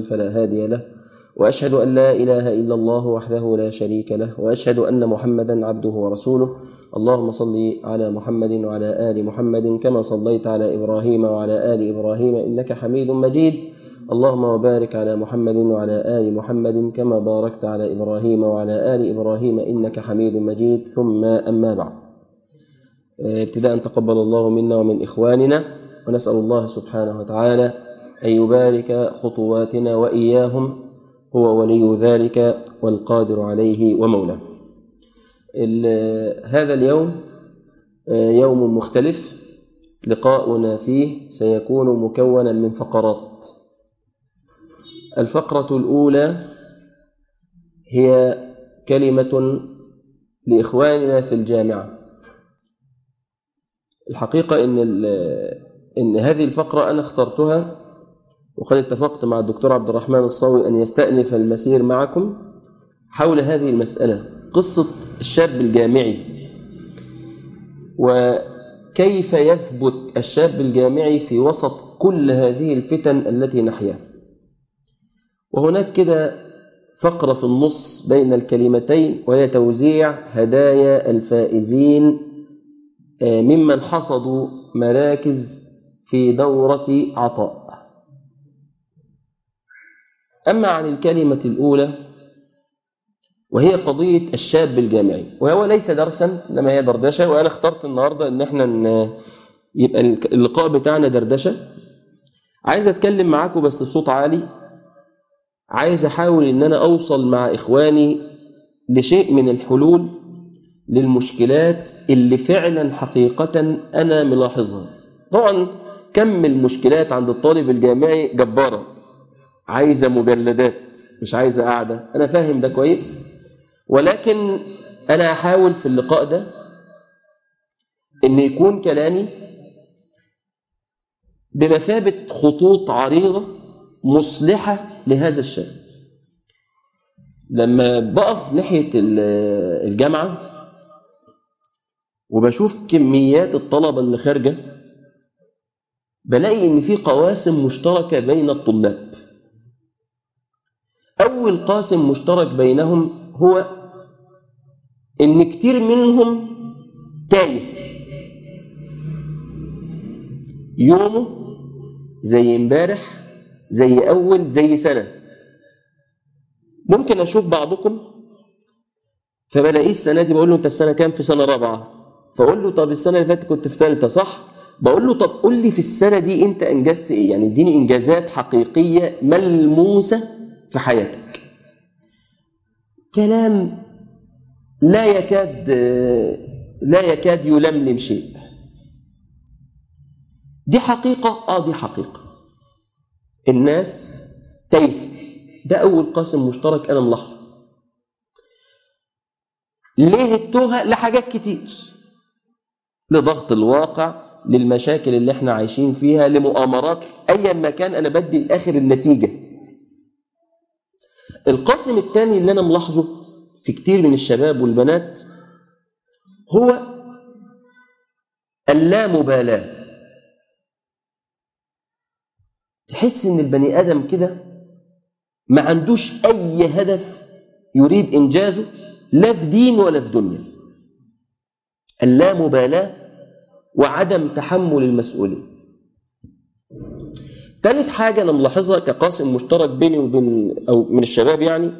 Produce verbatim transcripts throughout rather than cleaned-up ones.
فلا هادي له، وأشهد أن لا إله إلا الله وحده لا شريك له، وأشهد أن محمدا عبده ورسوله. اللهم صل على محمد وعلى آل محمد كما صليت على إبراهيم وعلى آل إبراهيم إنك حميد مجيد. اللهم وبارك على محمد وعلى آل محمد كما باركت على إبراهيم وعلى آل إبراهيم إنك حميد مجيد. ثم أما بعد، ابتداء تقبل الله منا ومن إخواننا، ونسأل الله سبحانه وتعالى أن يبارك خطواتنا وإياهم، هو ولي ذلك والقادر عليه ومولاه. هذا اليوم يوم مختلف، لقاؤنا فيه سيكون مكونا من فقرات. الفقرة الأولى هي كلمة لإخواننا في الجامعة. الحقيقة إن, إن هذه الفقرة أنا اخترتها، وقد اتفقت مع الدكتور عبد الرحمن الصاوي أن يستأنف المسير معكم حول هذه المسألة، قصة الشاب الجامعي وكيف يثبت الشاب الجامعي في وسط كل هذه الفتن التي نحياها. وهناك كده فقرة في النص بين الكلمتين، وهي توزيع هدايا الفائزين ممن حصدوا مراكز في دورة عطاء. أما عن الكلمة الأولى وهي قضية الشاب الجامعي، وهو ليس درسا إنما هي دردشة، وأنا اخترت النهاردة إن احنا يبقى اللقاء بتاعنا دردشة. عايز أتكلم معاكم بس بصوت عالي، عايز أحاول إن أنا أوصل مع إخواني لشيء من الحلول للمشكلات اللي فعلا حقيقة أنا ملاحظها. طبعا كم المشكلات عند الطالب الجامعي جبارة، عايزة مجلدات مش عايزة قاعدة، أنا فاهم ده كويس، ولكن أنا أحاول في اللقاء ده إن يكون كلامي بمثابة خطوط عريضة مصلحة لهذا الشاب. لما بقف ناحية الجامعة وبشوف كميات الطلبة اللي خارجة، بلاقي إن في قواسم مشتركة بين الطلاب. أول قاسم مشترك بينهم هو إن كتير منهم تايه، يومه زي امبارح زي أول زي سنة. ممكن أشوف بعضكم فبلاقيه السنة دي، بقول له أنت في سنة كام؟ في سنة رابعة. فأقول له طب السنة اللي فاتت كنت في ثالثة صح؟ بقول له طب قول لي في السنة دي أنت أنجزت إيه؟ يعني اديني إنجازات حقيقية ملموسة في حياتك. كلام لا يكاد لا يكاد يلملم شيء. دي حقيقة، آه دي حقيقة. الناس تايه، ده أول قاسم مشترك أنا ملاحظه. ليه التوهة؟ لحاجات كتير، لضغط الواقع، للمشاكل اللي احنا عايشين فيها، لمؤامرات، أيا ما كان أنا بدي الآخر النتيجة. القاسم الثاني اللي أنا ملاحظه في كتير من الشباب والبنات هو اللامبالاة. تحس إن البني آدم كده ما عندوش أي هدف يريد إنجازه، لا في دين ولا في دنيا. اللامبالاة وعدم تحمل المسؤولية. ثالث حاجة أنا ملاحظها كقاسم مشترك بيني وبين أو من الشباب، يعني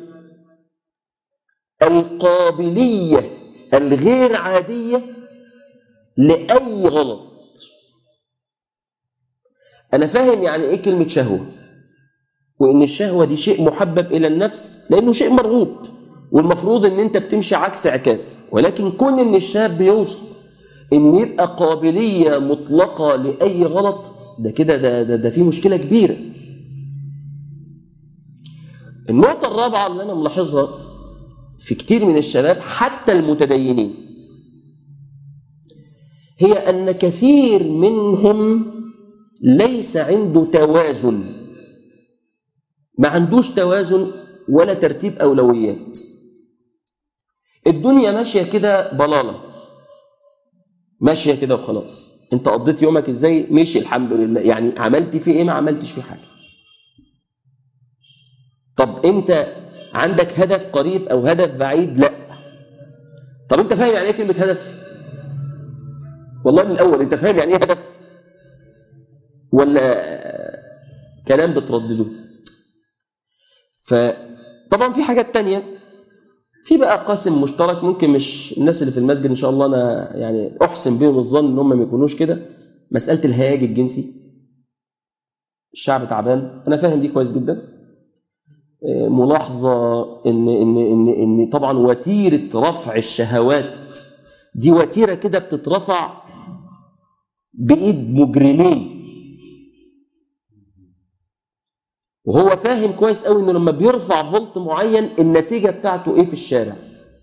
القابلية الغير عادية لأي غلط. أنا فاهم يعني إيه كلمة شهوة، وإن الشهوة دي شيء محبب إلى النفس لأنه شيء مرغوب، والمفروض إن أنت بتمشي عكس عكاس. ولكن كون إن الشاب بيوصل إن يبقى قابلية مطلقة لأي غلط، ده كده ده, ده, ده في مشكلة كبيرة. النقطة الرابعة اللي أنا ملاحظها في كتير من الشباب حتى المتدينين هي أن كثير منهم ليس عنده توازن، ما عندوش توازن ولا ترتيب أولويات. الدنيا ماشية كده بلالة، ماشية كده وخلاص. انت قضيت يومك ازاي؟ ماشي الحمد لله. يعني عملت فيه ايه؟ ما عملتش فيه حاجة. طب انت عندك هدف قريب او هدف بعيد؟ لا. طب انت فاهم يعني ايه كلمه هدف؟ والله من الاول انت فاهم يعني ايه هدف ولا كلام بتردده؟ فطبعا في حاجات تانية، في بقى قاسم مشترك ممكن مش الناس اللي في المسجد ان شاء الله انا يعني احسن بهم الظن ان هم ما يكونوش كده. مساله الهياج الجنسي، الشعب تعبان، انا فاهم دي كويس جدا. ملاحظه ان ان ان ان طبعا وتيره رفع الشهوات دي وتيره كده بتترفع بايد مجرمين، وهو فاهم كويس قوي انه لما بيرفع فولت معين النتيجه بتاعته ايه في الشارع.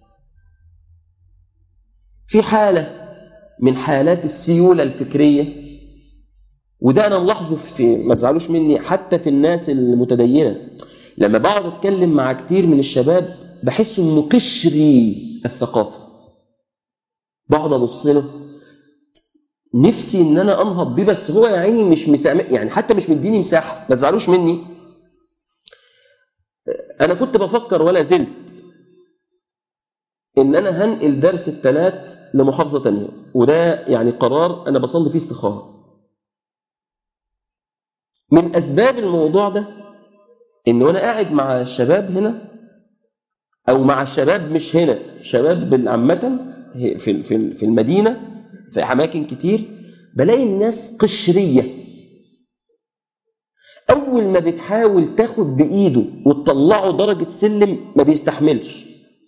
في حاله من حالات السيوله الفكريه، وده انا ملاحظه في، ما تزعلوش مني، حتى في الناس المتدينه. لما بقعد اتكلم مع كتير من الشباب بحس انه قشري الثقافه، بقعد ابص له نفسي ان انا انهض بيه، بس هو يا عيني مش مسامح، يعني حتى مش مديني مساحه. ما تزعلوش مني، انا كنت بفكر ولا زلت ان انا هنقل درس الثلاث لمحافظه تانية، وده يعني قرار انا بصلي فيه استخاره. من اسباب الموضوع ده ان وانا قاعد مع الشباب هنا او مع الشباب مش هنا، شباب عامه في في في المدينه في اماكن كتير، بلاقي الناس قشريه. اول ما بتحاول تاخد بايده وتطلعه درجه سلم ما بيستحملش،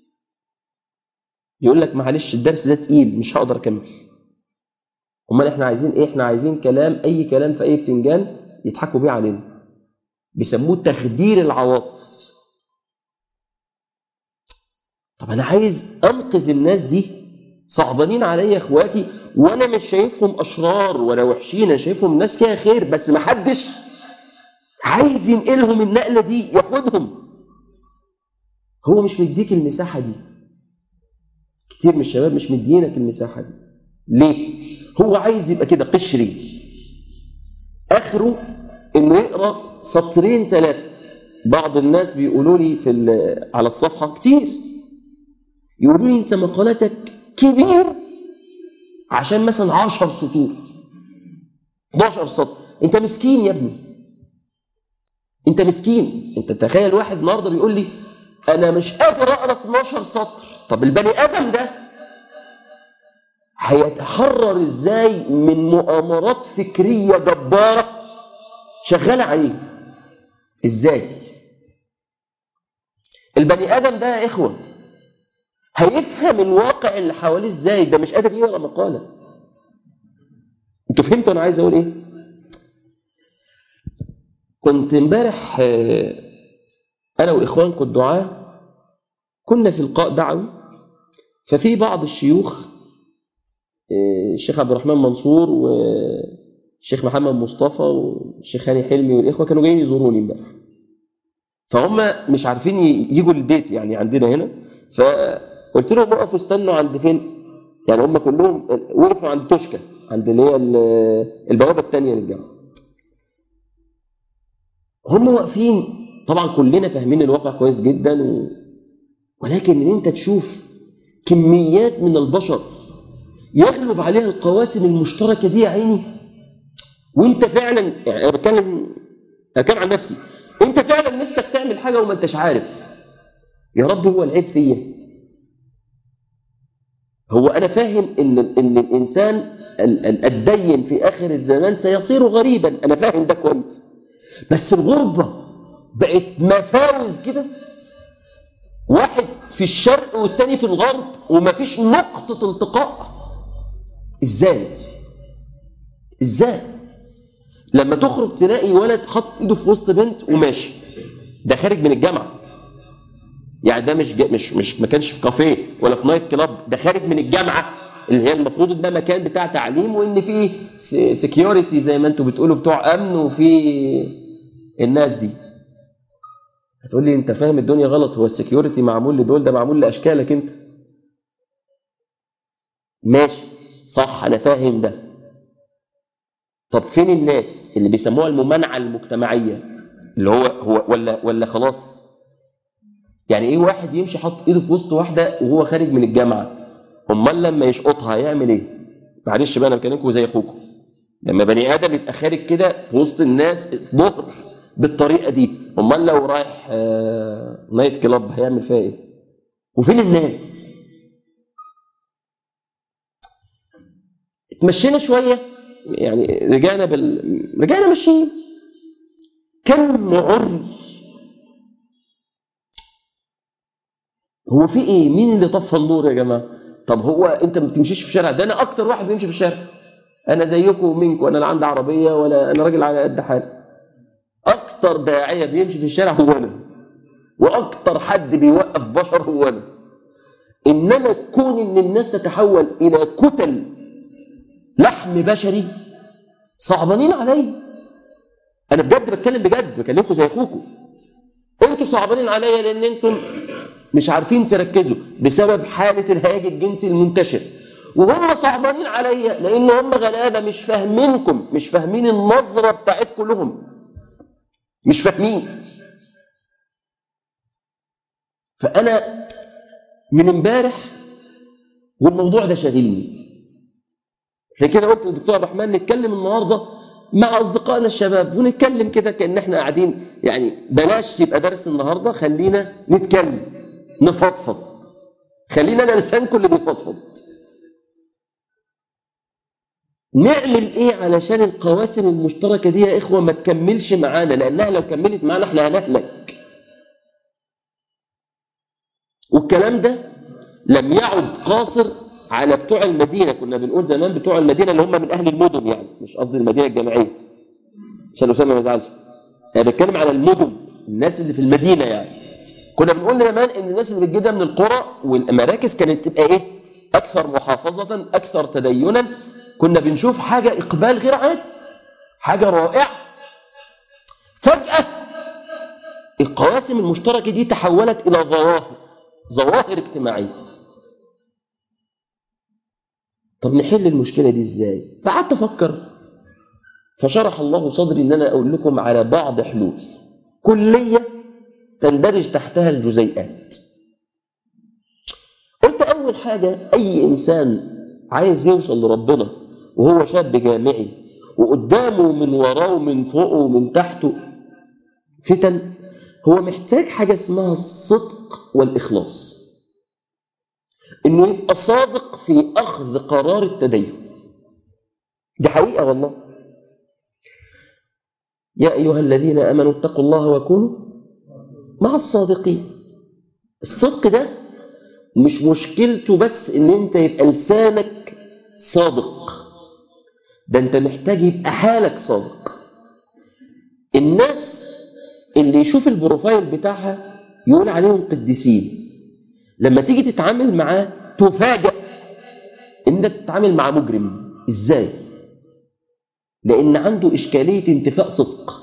يقول لك معلش الدرس ده تقيل مش هقدر اكمل. امال احنا عايزين ايه؟ احنا عايزين كلام، اي كلام في اي بتنجان يضحكوا بيه علينا، بيسموه تخدير العواطف. طب انا عايز انقذ الناس دي، صعبانين عليا اخواتي، وانا مش شايفهم اشرار ولا وحشين، انا شايفهم ناس فيها خير، بس ما حدش عايز ينقلهم النقله دي ياخدهم. هو مش مديك المساحه دي، كتير من الشباب مش مدينك المساحه دي. ليه؟ هو عايز يبقى كده قشري، اخره انه يقرا سطرين ثلاثه. بعض الناس بيقولوا لي في على الصفحه كتير، يقولوا لي انت مقالتك كبير عشان مثلا عشر سطور احداشر سطر. انت مسكين يا ابني، انت مسكين. انت تخيل واحد النهارده بيقول لي انا مش قادر اقرا اتناشر سطر. طب البني ادم ده هيتحرر ازاي من مؤامرات فكريه جباره شغاله عليه؟ ازاي البني ادم ده يا اخوه هيفهم الواقع اللي حواليه ازاي؟ ده مش قادر يقرا مقاله. انتوا فهمتوا انا عايز اقول ايه؟ كنت امبارح انا واخوانكم الدعاه كنا في لقاء دعوي، ففي بعض الشيوخ الشيخ عبد الرحمن منصور والشيخ محمد مصطفى والشيخ هاني حلمي والاخوه كانوا جايين يزوروني امبارح، فهم مش عارفين يجوا البيت يعني عندنا هنا، فقلت لهم وقفوا استنوا عند فين؟ يعني هم كلهم وقفوا عند توشكا، عند اللي هي البوابه الثانيه للجامعه. هم واقفين، طبعا كلنا فاهمين الواقع كويس جدا و... ولكن ان انت تشوف كميات من البشر يغلب عليها القواسم المشتركه دي يا عيني، وانت فعلا يعني انا بتكلم بتكلم عن نفسي، انت فعلا نفسك تعمل حاجه وما انتش عارف. يا رب هو العيب فيا؟ هو انا فاهم ان ان الانسان الدين في اخر الزمان سيصير غريبا، انا فاهم ده كويس، بس الغربه بقت مفاوز كده، واحد في الشرق والتاني في الغرب ومفيش نقطه التقاء. ازاي؟ ازاي؟ لما تخرج تلاقي ولد حاطط ايده في وسط بنت وماشي، ده خارج من الجامعه، يعني ده مش مش مش ما كانش في كافيه ولا في نايت كلاب، ده خارج من الجامعه اللي هي المفروض ان ده مكان بتاع تعليم وان فيه سكيورتي زي ما انتم بتقولوا بتوع امن وفي الناس دي. هتقول لي انت فاهم الدنيا غلط، هو السكيورتي معمول لدول، ده معمول لاشكالك انت. ماشي صح انا فاهم ده. طب فين الناس اللي بيسموها الممانعه المجتمعيه اللي هو هو ولا ولا خلاص يعني ايه واحد يمشي حاطط ايده في وسط واحده وهو خارج من الجامعه؟ امال لما يشقطها هيعمل ايه؟ معلش بقى انا بكلمكم زي اخوكم، لما بني ادم يبقى خارج كده في وسط الناس ظهر بالطريقه دي، امال لو رايح آه نايت كلاب هيعمل فيها ايه؟ وفين الناس؟ اتمشينا شويه يعني، رجعنا بال رجعنا ماشيين، كم عري. هو في ايه؟ مين اللي طفى النور يا جماعه؟ طب هو انت ما بتمشيش في الشارع؟ ده انا اكتر واحد بيمشي في الشارع، انا زيكم ومنكم، انا لا عندي عربيه ولا انا راجل على قد حالي. اكتر داعيه بيمشي في الشارع هو انا، واكتر حد بيوقف بشر هو انا. انما كون ان الناس تتحول الى كتل لحم بشري صعبانين عليا. انا بجد بتكلم بجد، بكلمكم زي اخوكم. انتوا صعبانين عليا لان انتم مش عارفين تركزوا بسبب حاله الهياج الجنسي المنتشر، وهم صعبانين عليا لان هم غلابه مش فاهمينكم، مش فاهمين النظره بتاعتكم لهم، مش فاهمين. فانا من امبارح والموضوع ده شاغلني، عشان كده قلت للدكتور عبد الرحمن نتكلم النهارده مع اصدقائنا الشباب، ونتكلم كده كان احنا قاعدين، يعني بلاش يبقى درس النهارده، خلينا نتكلم نفضفض، خلينا انا لسانكم اللي بيفضفض. نعمل ايه علشان القواسم المشتركه دي يا اخوه ما تكملش معانا؟ لانها لو كملت معانا احنا هنهلك. والكلام ده لم يعد قاصر على بتوع المدينه، كنا بنقول زمان بتوع المدينه اللي هم من اهل المدن، يعني مش قصدي المدينه الجامعيه عشان اسامه ما يزعلش، انا بتكلم على المدن، الناس اللي في المدينه. يعني كنا بنقول زمان ان الناس اللي بتجينا من القرى والمراكز كانت تبقى ايه؟ اكثر محافظه، اكثر تدينا. كنا بنشوف حاجه اقبال غير عادي، حاجه رائعه. فجاه القواسم المشتركه دي تحولت الى ظواهر، ظواهر اجتماعيه. طب نحل المشكله دي ازاي؟ فقعدت افكر، فشرح الله صدري ان انا اقول لكم على بعض حلول كليه تندرج تحتها الجزيئات. قلت اول حاجه، اي انسان عايز يوصل لربنا وهو شاب جامعي وقدامه من وراه ومن فوقه ومن تحته فتن، هو محتاج حاجه اسمها الصدق والاخلاص، انه يبقى صادق في اخذ قرار التدين. دي حقيقه والله. يا ايها الذين امنوا اتقوا الله وكونوا مع الصادقين. الصدق ده مش مشكلته بس ان انت يبقى لسانك صادق، ده انت محتاج يبقى حالك صادق. الناس اللي يشوف البروفايل بتاعها يقول عليهم قديسين، لما تيجي تتعامل معاه تفاجأ انك تتعامل مع مجرم. ازاي؟ لان عنده اشكاليه انتفاء صدق.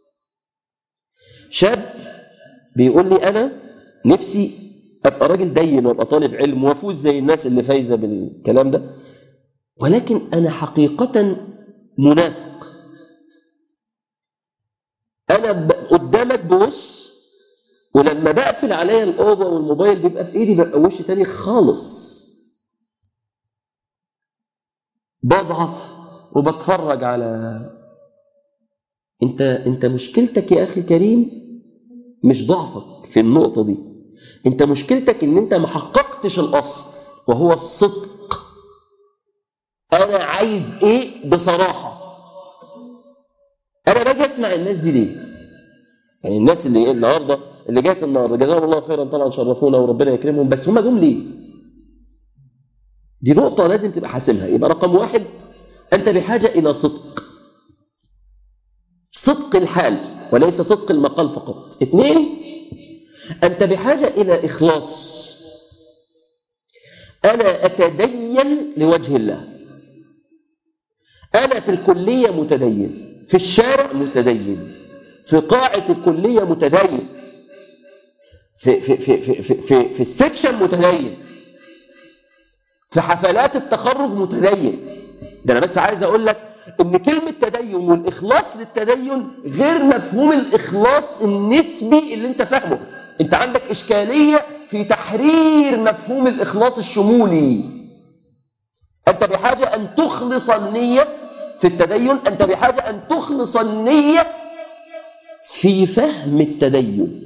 شاب بيقول لي انا نفسي ابقى راجل دين وابقى طالب علم وافوز زي الناس اللي فايزه بالكلام ده، ولكن انا حقيقه منافق. انا قدامك بوش، ولما بقفل عليا الاوضه والموبايل بيبقى في ايدي ببقى وش تاني خالص. بضعف وبتفرج على انت انت مشكلتك يا اخي الكريم مش ضعفك في النقطه دي، انت مشكلتك ان انت ما حققتش الاصل وهو الصدق. انا عايز ايه بصراحه؟ انا باجي اسمع الناس دي ليه؟ يعني الناس اللي النهارده اللي جات النهارده جزاهم الله خيرا طبعا، شرفونا وربنا يكرمهم، بس هم جم ليه؟ دي نقطه لازم تبقى حاسمها. يبقى رقم واحد، انت بحاجه الى صدق، صدق الحال وليس صدق المقال فقط. اثنين، انت بحاجه الى اخلاص. انا اتدين لوجه الله. انا في الكليه متدين، في الشارع متدين، في قاعه الكليه متدين، في في في في في, في, في السكشن متدين، في حفلات التخرج متدين. ده انا بس عايز اقول لك ان كلمه تدين والاخلاص للتدين غير مفهوم الاخلاص النسبي اللي انت فاهمه. أنت عندك إشكالية في تحرير مفهوم الإخلاص الشمولي. أنت بحاجة أن تخلص النية في التدين، أنت بحاجة أن تخلص النية في فهم التدين.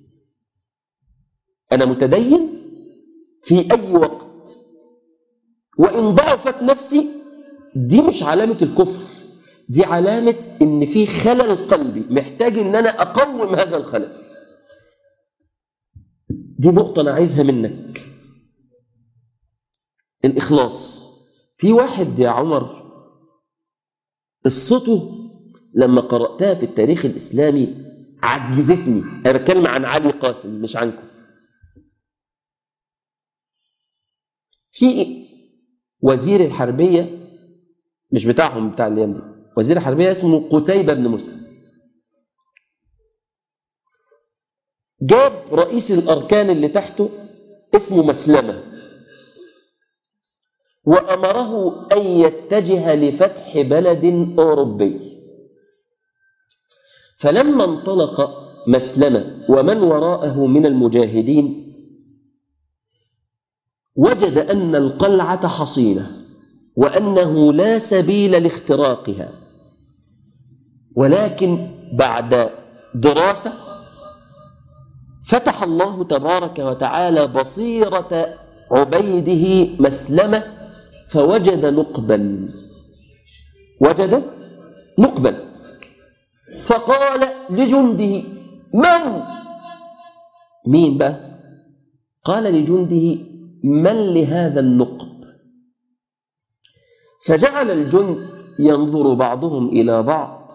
أنا متدين في أي وقت، وإن ضعفت نفسي دي مش علامة الكفر، دي علامة إن في خلل قلبي محتاج إن أنا أقوم هذا الخلل. دي نقطة أنا عايزها منك، الإخلاص. في واحد يا عمر قصته لما قرأتها في التاريخ الإسلامي عجزتني. أنا بتكلم عن علي قاسم مش عنكم. في وزير الحربية مش بتاعهم بتاع الأيام دي، وزير الحربية اسمه قتيبة بن مسلم، جاب رئيس الأركان اللي تحته اسمه مسلمة وأمره أن يتجه لفتح بلد أوروبي. فلما انطلق مسلمة ومن وراءه من المجاهدين وجد أن القلعة حصينة وأنه لا سبيل لاختراقها، ولكن بعد دراسة فتح الله تبارك وتعالى بصيرة عبيده مسلمة فوجد نقبا، وجد نقبا فقال لجنده من؟ مين بقى؟ قال لجنده من لهذا النقب؟ فجعل الجند ينظر بعضهم إلى بعض،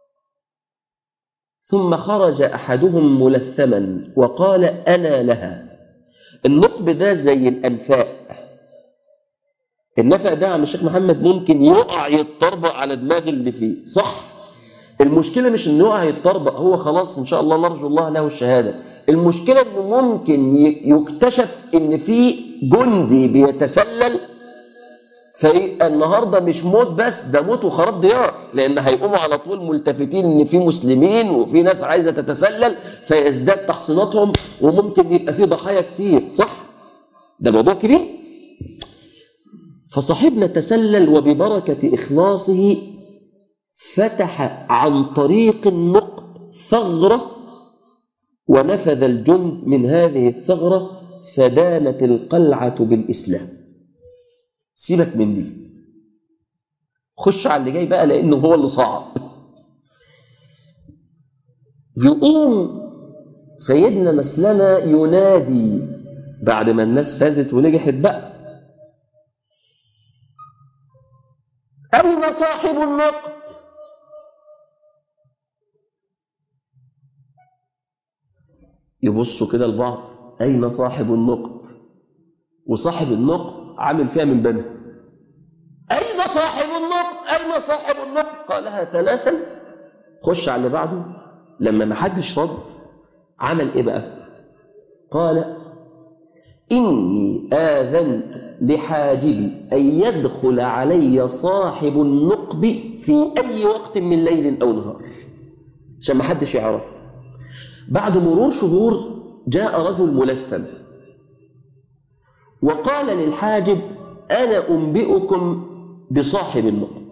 ثم خرج أحدهم ملثما وقال أنا لها. النقب ده زي الأنفاق. النفق ده يا عم الشيخ محمد ممكن يقع يتطربق على دماغ اللي فيه، صح؟ المشكلة مش انه يقع يتطربق، هو خلاص ان شاء الله نرجو الله له الشهادة. المشكلة انه ممكن يكتشف ان في جندي بيتسلل، فالنهارده مش موت بس، ده موت وخراب ديار، لان هيقوموا على طول ملتفتين ان في مسلمين وفي ناس عايزه تتسلل فيزداد تحصيناتهم وممكن يبقى في ضحايا كتير، صح؟ ده موضوع كبير. فصاحبنا تسلل وببركه اخلاصه فتح عن طريق النقب ثغره ونفذ الجند من هذه الثغره فدانت القلعه بالاسلام. سيبك من دي، خش على اللي جاي بقى لانه هو اللي صعب. يقوم سيدنا مسلمة ينادي بعد ما الناس فازت ونجحت بقى: أين صاحب النقب؟ يبصوا كده لبعض، أين صاحب النقب؟ وصاحب النقب عامل فيها من بنه. أين صاحب النقب؟ أين صاحب النقب؟ قالها ثلاثا. خش على اللي بعده. لما ما حدش رد عمل إيه بقى؟ قال: إني آذنت لحاجبي أن يدخل علي صاحب النقب في أي وقت من ليل أو نهار، عشان ما حدش يعرف. بعد مرور شهور جاء رجل ملثم وقال للحاجب: أنا أنبئكم بصاحب النقب.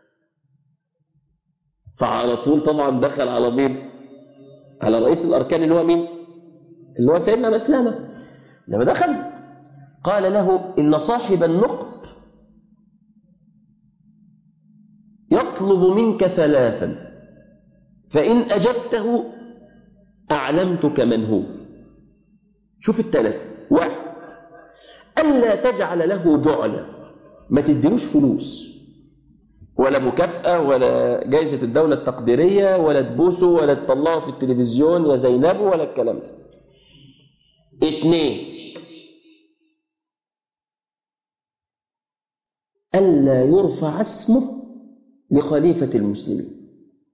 فعلى طول طبعا دخل على مين؟ على رئيس الأركان اللي هو مين؟ اللي هو سيدنا مسلمة. لما دخل قال له: إن صاحب النقب يطلب منك ثلاثا، فإن أجبته أعلمتك من هو. شوف الثلاثة: واحد، ألا تجعل له جعلا، ما تديلوش فلوس ولا مكافأة ولا جائزة الدولة التقديرية ولا تبوسه ولا تطلعه في التلفزيون يا زينب ولا الكلام ده. اثنين، ألا يرفع اسمه لخليفة المسلمين.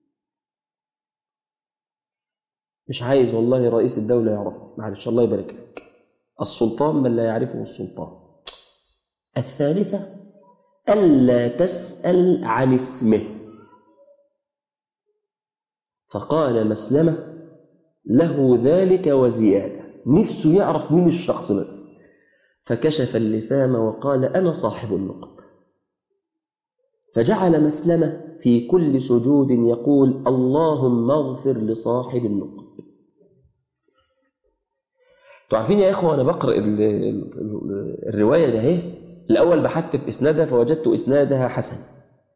مش عايز والله رئيس الدولة يعرفه، معلش الله يبارك لك، السلطان من لا يعرفه السلطان. الثالثة: ألا تسأل عن اسمه. فقال مسلمة: له ذلك وزيادة، نفسه يعرف مين الشخص بس. فكشف اللثام وقال أنا صاحب النقب. فجعل مسلمة في كل سجود يقول اللهم اغفر لصاحب النقب. تعرفين يا إخوة، أنا بقرأ الرواية ده هي الأول بحثت في إسنادها فوجدت إسنادها حسن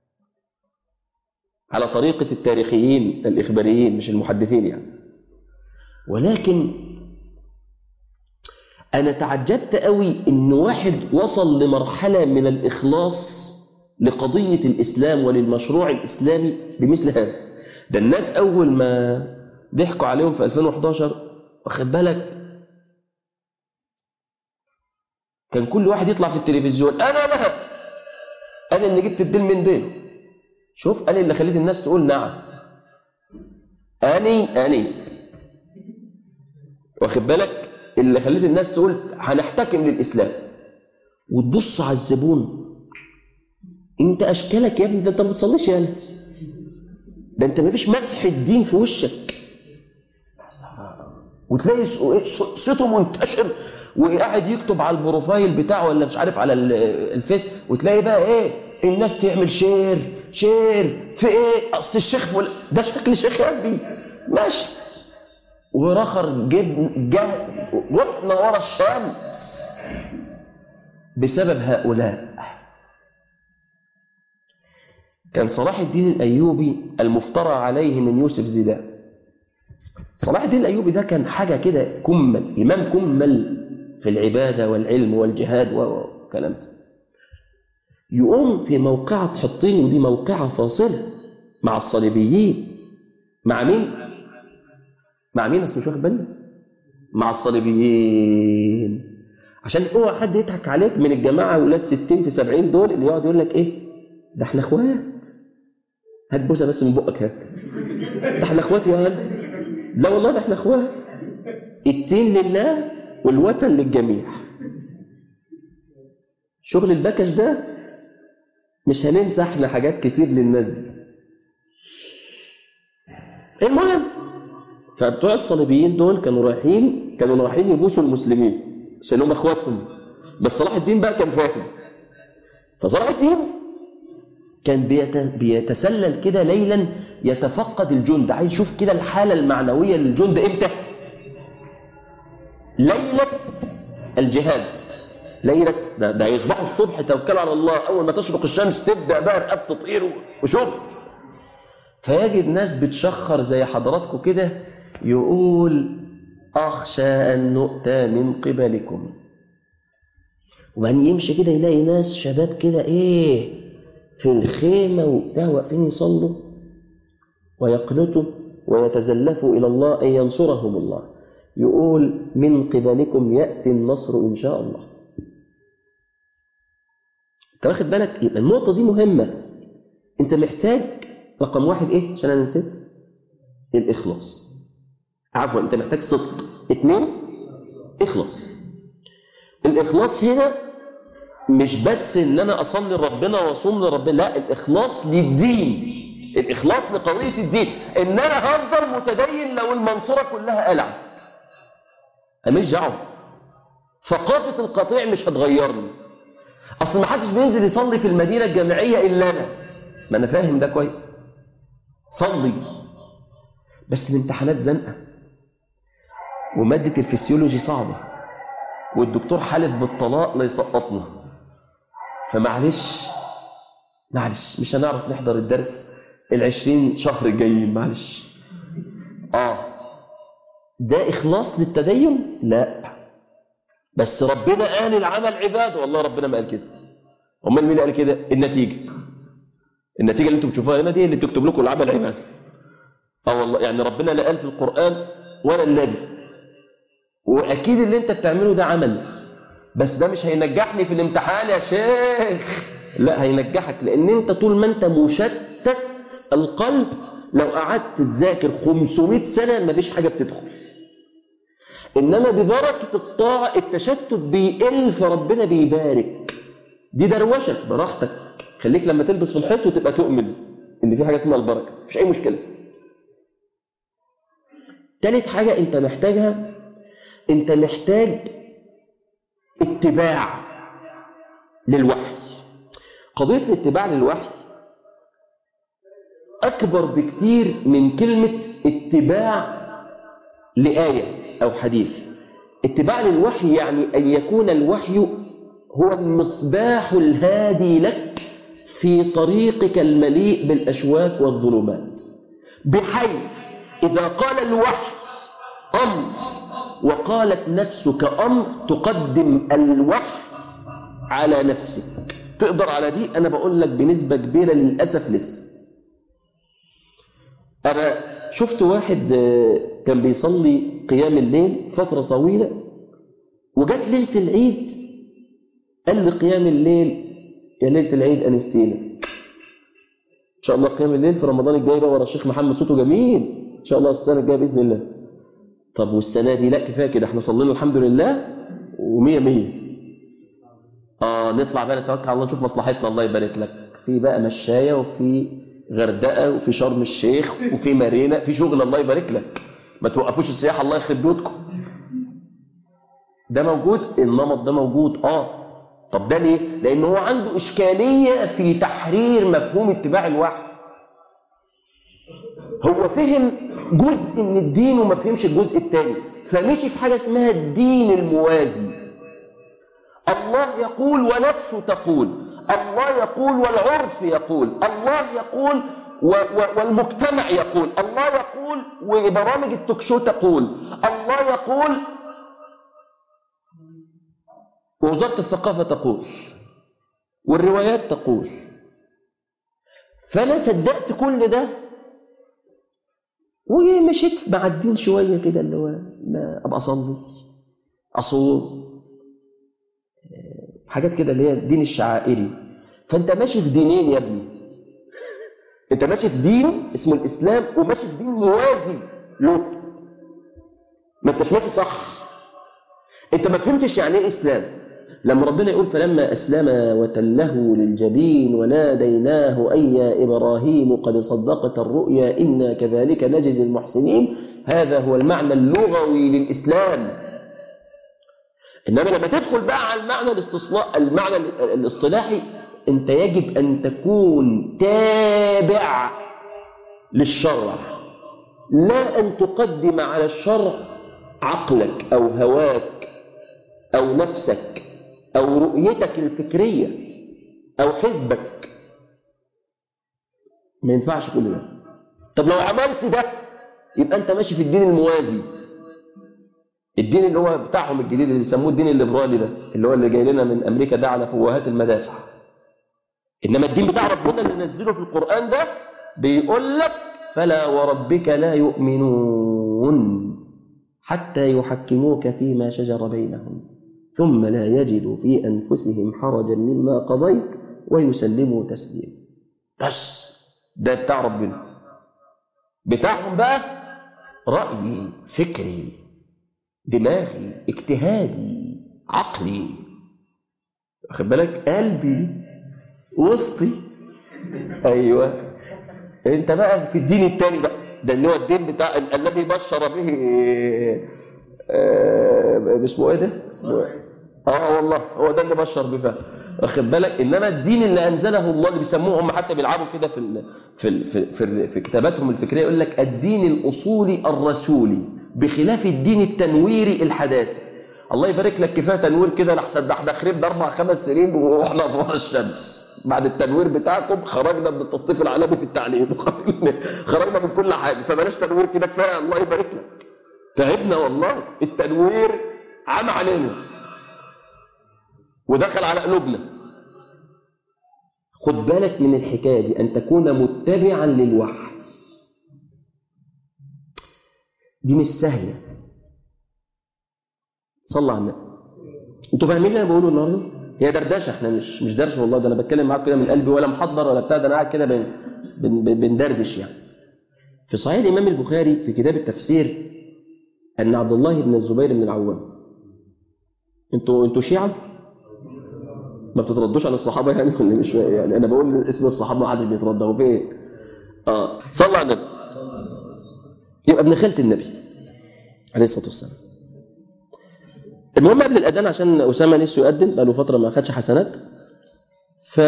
على طريقة التاريخيين الإخباريين مش المحدثين يعني. ولكن أنا تعجبت قوي إن واحد وصل لمرحلة من الإخلاص لقضية الإسلام وللمشروع الإسلامي بمثل هذا. ده الناس أول ما ضحكوا عليهم في ألفين وإحدى عشر واخد بالك كان كل واحد يطلع في التلفزيون أنا لها أنا اللي جبت الدين من دينه. شوف أنا اللي خليت الناس تقول نعم أني أني واخد بالك اللي خليت الناس تقول هنحتكم للإسلام. وتبص على الزبون انت اشكالك يا ابني، ده انت ما بتصليش يالا، ده انت ما فيش مسح الدين في وشك. وتلاقي صوته منتشر وقاعد يكتب على البروفايل بتاعه ولا مش عارف على الفيس، وتلاقي بقى ايه الناس تعمل شير شير في ايه اصل الشيخ فل... ده شكل الشيخ يا ابني ماشي. ورخر جب جه رحنا ورا الشمس بسبب هؤلاء. كان صلاح الدين الأيوبي المفترى عليه من يوسف زيدان. صلاح الدين الأيوبي ده كان حاجة كده كمل، إمام كمل في العبادة والعلم والجهاد وكلام ده. يقوم في موقعة حطين، ودي موقعة فاصلة مع الصليبيين. مع مين؟ مع مين؟ بس مش واخد بالنا. مع الصليبيين. عشان اوعى حد يضحك عليك من الجماعة ولاد ستين في سبعين دول اللي يقعد يقول لك ايه ده احنا اخوات. هات بوسه بس من بقك هات. ده احنا اخوات يا ولد. لا والله ده احنا اخوات. التين لله والوتن للجميع. شغل البكش ده مش هننسى احنا حاجات كتير للناس دي. المهم فبتوع الصليبيين دول كانوا رايحين كانوا رايحين يبوسوا المسلمين عشان هم اخواتهم. بس صلاح الدين بقى كان فاهم. فصلاح الدين كان بيتسلل كده ليلا يتفقد الجند، عايز يشوف كده الحالة المعنوية للجند امتى؟ ليلة الجهاد. ليلة ده, ده يصبحوا الصبح توكلوا على الله، أول ما تشرق الشمس تبدأ بقى رقبته تطير وشغل. فيجد ناس بتشخر زي حضراتكم كده يقول أخشى أن نؤتى من قبلكم. وبعدين يمشي كده يلاقي ناس شباب كده إيه في الخيمة وبتاع واقفين يصلوا ويقنطوا ويتزلفوا إلى الله أن ينصرهم الله. يقول من قبلكم يأتي النصر إن شاء الله. أنت واخد بالك؟ يبقى النقطة دي مهمة. أنت محتاج رقم واحد إيه؟ عشان أنا نسيت الإخلاص. عفوا أنت محتاج صدق. اتنين إخلاص. الإخلاص هنا مش بس ان انا اصلي لربنا واصوم لربنا، لا، الاخلاص للدين، الاخلاص لقضيه الدين. ان انا هفضل متدين لو المنصوره كلها قلعت، ماليش دعوه. ثقافه القطيع مش هتغيرني. اصل ما حدش بينزل يصلي في المدينه الجامعيه الا انا. ما انا فاهم ده كويس. صلي بس الامتحانات زنقه وماده الفسيولوجي صعبه والدكتور حالف بالطلاق لا يسقطنا. فمعلش معلش مش هنعرف نحضر الدرس العشرين شهر الجايين، معلش. اه ده إخلاص للتدين؟ لا، بس ربنا قال العمل عباده. والله ربنا ما قال كده. امال مين قال كده؟ النتيجة النتيجة اللي انتم بتشوفوها هنا دي اللي بتكتب لكم العمل عباده. اه والله يعني ربنا لا قال في القرآن ولا النبي. واكيد اللي انت بتعمله ده عمل، بس ده مش هينجحني في الامتحان يا شيخ. لا، هينجحك لان انت طول ما انت مشتت القلب لو قعدت تذاكر خمسمائة سنة مفيش حاجة بتدخل. انما ببركة الطاعة التشتت بيقل فربنا بيبارك. دي دروشة براحتك، خليك لما تلبس في الحيط وتبقى تؤمن ان في حاجة اسمها البركة، مفيش اي مشكلة. تالت حاجة أنت محتاجها، أنت محتاج اتباع للوحي. قضية الاتباع للوحي أكبر بكتير من كلمة اتباع لآية أو حديث. اتباع للوحي يعني أن يكون الوحي هو المصباح الهادي لك في طريقك المليء بالأشواك والظلمات، بحيث إذا قال الوحي أمر وقالت نفسك أمر تقدم الوحي على نفسك. تقدر على دي؟ أنا بقول لك بنسبة كبيرة للأسف لسه. أنا شفت واحد كان بيصلي قيام الليل فترة طويلة، وجات ليلة العيد قال لي قيام الليل يا ليلة العيد أنستينا، إن شاء الله قيام الليل في رمضان الجاي بقى ورا الشيخ محمد صوته جميل إن شاء الله السنة الجاية بإذن الله. طب والسنة دي؟ لا كفاية كده، احنا صلينا الحمد لله ومية مية. آه نطلع بقى نتوكل على الله نشوف مصلحتنا الله يبارك لك. في بقى مشاية وفي غردقة وفي شرم الشيخ وفي مارينا، في شغل الله يبارك لك. ما توقفوش السياحة الله يخرب بيوتكم. ده موجود، النمط ده موجود. اه طب ده ليه؟ لأنه هو عنده إشكالية في تحرير مفهوم اتباع الوحي. هو فهم جزء من الدين وما فهمش الجزء الثاني، فمشي في حاجة اسمها الدين الموازي. الله يقول ونفسه تقول، الله يقول والعرف يقول، الله يقول والمجتمع يقول، الله يقول وبرامج التوكشو تقول، الله يقول ووزارة الثقافة تقول والروايات تقول. فأنا صدقت كل ده ومشيت مع الدين شوية كده، اللي هو ما أبقى أصلي أصوم حاجات كده اللي هي الدين الشعائري. فأنت ماشي في دينين يا ابني. أنت ماشي في دين اسمه الإسلام وماشي في دين موازي له، ما أنتش ماشي صح. أنت ما فهمتش يعني إيه إسلام. لما ربنا يقول فلما أسلم وتله للجبين وناديناه أي يا إبراهيم قد صدقت الرؤيا إنا كذلك نجزي المحسنين، هذا هو المعنى اللغوي للإسلام. إنما لما تدخل بقى على المعنى الاستصلاح المعنى الاصطلاحي، أنت يجب أن تكون تابع للشرع، لا أن تقدم على الشرع عقلك أو هواك أو نفسك أو رؤيتك الفكرية أو حزبك. ما ينفعش كل ده. طب لو عملت ده يبقى أنت ماشي في الدين الموازي، الدين اللي هو بتاعهم الجديد اللي بيسموه الدين الليبرالي ده، اللي هو اللي جاي لنا من أمريكا ده على فوهات المدافع. إنما الدين بتاع ربنا اللي نزله في القرآن ده بيقول لك فلا وربك لا يؤمنون حتى يحكموك فيما شجر بينهم ثم لا يجدوا في أنفسهم حرجا مما قضيت ويسلموا تسليما. بس ده بتاع ربنا. بتاعهم بقى رأيي، فكري، دماغي، اجتهادي، عقلي، واخد بالك، قلبي، وسطي. ايوه انت بقى في الدين الثاني بقى، ده اللي هو الدين بتاع الذي بشر به آه اسمه ايه ده؟ اسمه ايه؟ اه والله هو ده اللي بشر به فعلا، واخد بالك. انما الدين اللي انزله الله اللي بيسموه هم حتى بيلعبوا كده في ال في ال في, في, في كتاباتهم الفكريه، يقول لك الدين الاصولي الرسولي بخلاف الدين التنويري الحداثي. الله يبارك لك، كفايه تنوير كده لحسن ده احنا خربنا اربع خمس سنين ورحنا ظهر الشمس. بعد التنوير بتاعكم خرجنا من التصنيف العالمي في التعليم، خرجنا من كل حاجه، فبلاش تنوير كده كفايه. الله يبارك لك، تعبنا والله. التنوير عم علينا ودخل على قلوبنا. خد بالك من الحكايه دي، ان تكون متبعا للوحي دي مش سهله. صلى على النبي. انتوا فاهمين اللي انا بقوله النهارده؟ هي دردشه، احنا مش مش درس والله، ده انا بتكلم معاكم كده من قلبي ولا محضر ولا بتاع، ده انا قاعد كده بن بن بندردش يعني. في صحيح الامام البخاري في كتاب التفسير ان عبد الله بن الزبير بن العوام، انتوا انتوا شيعه؟ ما بتتردوش على الصحابه يعني ولا مش يعني؟ انا بقول اسم الصحابه ما حدش بيتردوا في ايه؟ اه صلى على النبي. يبقى ابن خالة النبي عليه الصلاة والسلام. المهم قبل الأذان عشان أسامة نفسه يقدم بقى له فترة ما أخدش حسنات، ف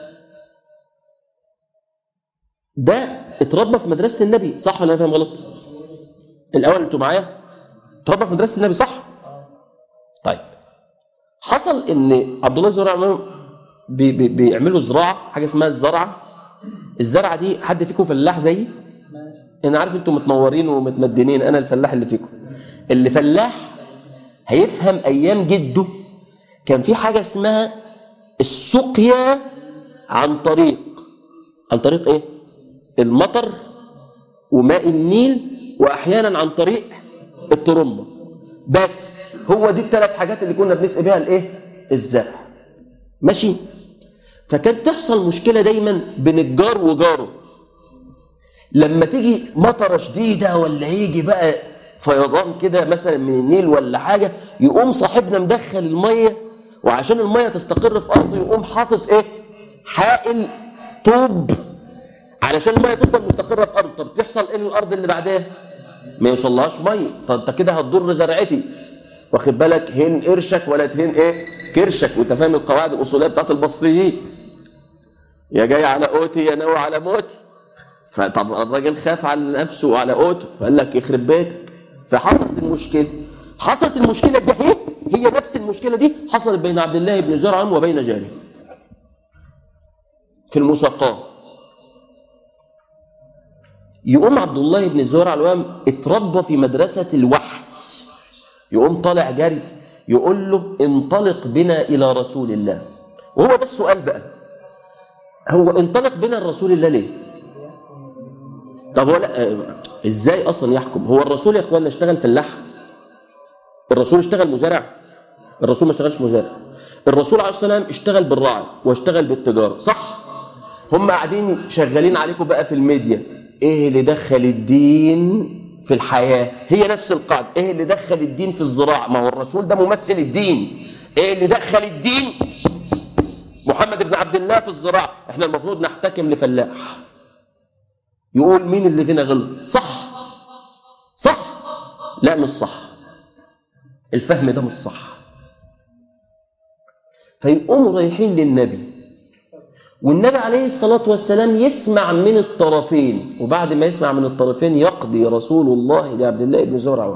ده اتربى في مدرسة النبي صح ولا أنا فاهم غلط؟ الأول أنتوا معايا؟ اتربى في مدرسة النبي صح؟ طيب حصل إن عبد الله الزرع بي بي بيعملوا زراعة حاجة اسمها الزرعة. الزرعة دي حد فيكم فلاح زيي؟ أنا عارف أنتوا متنورين ومتمدنين، أنا الفلاح اللي فيكم. اللي فلاح هيفهم أيام جده كان في حاجة اسمها السقيا عن طريق عن طريق إيه؟ المطر وماء النيل، وأحيانا عن طريق الترمبة. بس هو دي الثلاث حاجات اللي كنا بنسقي بيها الإيه؟ الزرع. ماشي؟ فكانت تحصل مشكلة دايما بين الجار وجاره. لما تيجي مطرة شديدة ولا يجي بقى فيضان كده مثلا من النيل ولا حاجة، يقوم صاحبنا مدخل المية، وعشان المية تستقر في أرضه يقوم حاطط إيه؟ حائل طوب علشان المية تفضل مستقرة في أرضه. طب تحصل إيه للأرض اللي بعدها؟ ما يوصلهاش مية. طب أنت كده هتضر زرعتي، واخد بالك؟ هين قرشك ولا تهين إيه؟ كرشك. وأنت فاهم القواعد الأصولية بتاعت المصريين، يا جاي على قوتي يا ناوي على موتي. فطب الراجل خاف على نفسه وعلى قوته، فقال لك يخرب بيتك. فحصلت المشكلة. حصلت المشكلة دي هي هي نفس المشكلة دي حصلت بين عبد الله بن زرعم وبين جاره في المساقاة. يقوم عبد الله بن زرعم اتربى في مدرسة الوحي، يقوم طالع جري يقول له انطلق بنا إلى رسول الله. وهو ده السؤال بقى، هو انطلق بنا لرسول الله ليه؟ طب هو لا ازاي اصلا يحكم؟ هو الرسول يا اخوانا اشتغل فلاح؟ الرسول اشتغل مزارع؟ الرسول ما اشتغلش مزارع. الرسول عليه الصلاه والسلام اشتغل بالراعي واشتغل بالتجاره صح؟ هم قاعدين شغالين عليكم بقى في الميديا، ايه اللي دخل الدين في الحياه؟ هي نفس القاعده، ايه اللي دخل الدين في الزراعه؟ ما هو الرسول ده ممثل الدين. ايه اللي دخل الدين محمد بن عبد الله في الزراعه؟ احنا المفروض نحتكم لفلاح يقول مين اللي فينا غلط. صح صح؟ لا مش صح، الفهم ده مش صح. فيقوموا رايحين للنبي، والنبي عليه الصلاة والسلام يسمع من الطرفين، وبعد ما يسمع من الطرفين يقضي رسول الله لعبد الله بن زرعة.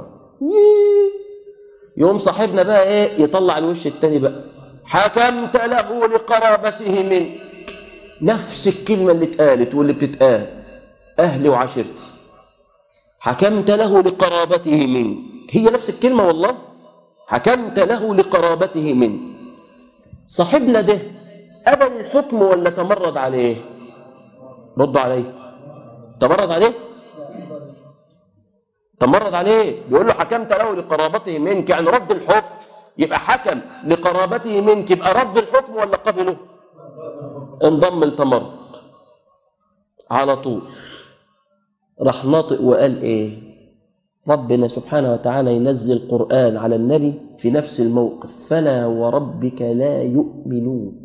يقوم صاحبنا بقى ايه؟ يطلع الوش التاني بقى، حكمت له لقرابته منك. نفس الكلمة اللي اتقالت واللي بتتقال، أهلي وعشيرتي. حكمت له لقرابته منك، هي نفس الكلمة والله. حكمت له لقرابته منك. صاحبنا ده قبل الحكم ولا تمرد عليه؟ ردوا عليه. تمرد عليه؟ تمرد عليه. بيقول له حكمت له لقرابته منك، يعني رد الحكم. يبقى حكم لقرابته منك، يبقى رد الحكم ولا قبله؟ انضم التمرد على طول. راح ناطق وقال ايه؟ ربنا سبحانه وتعالى ينزل قرآن على النبي في نفس الموقف، فلا وربك لا يؤمنون.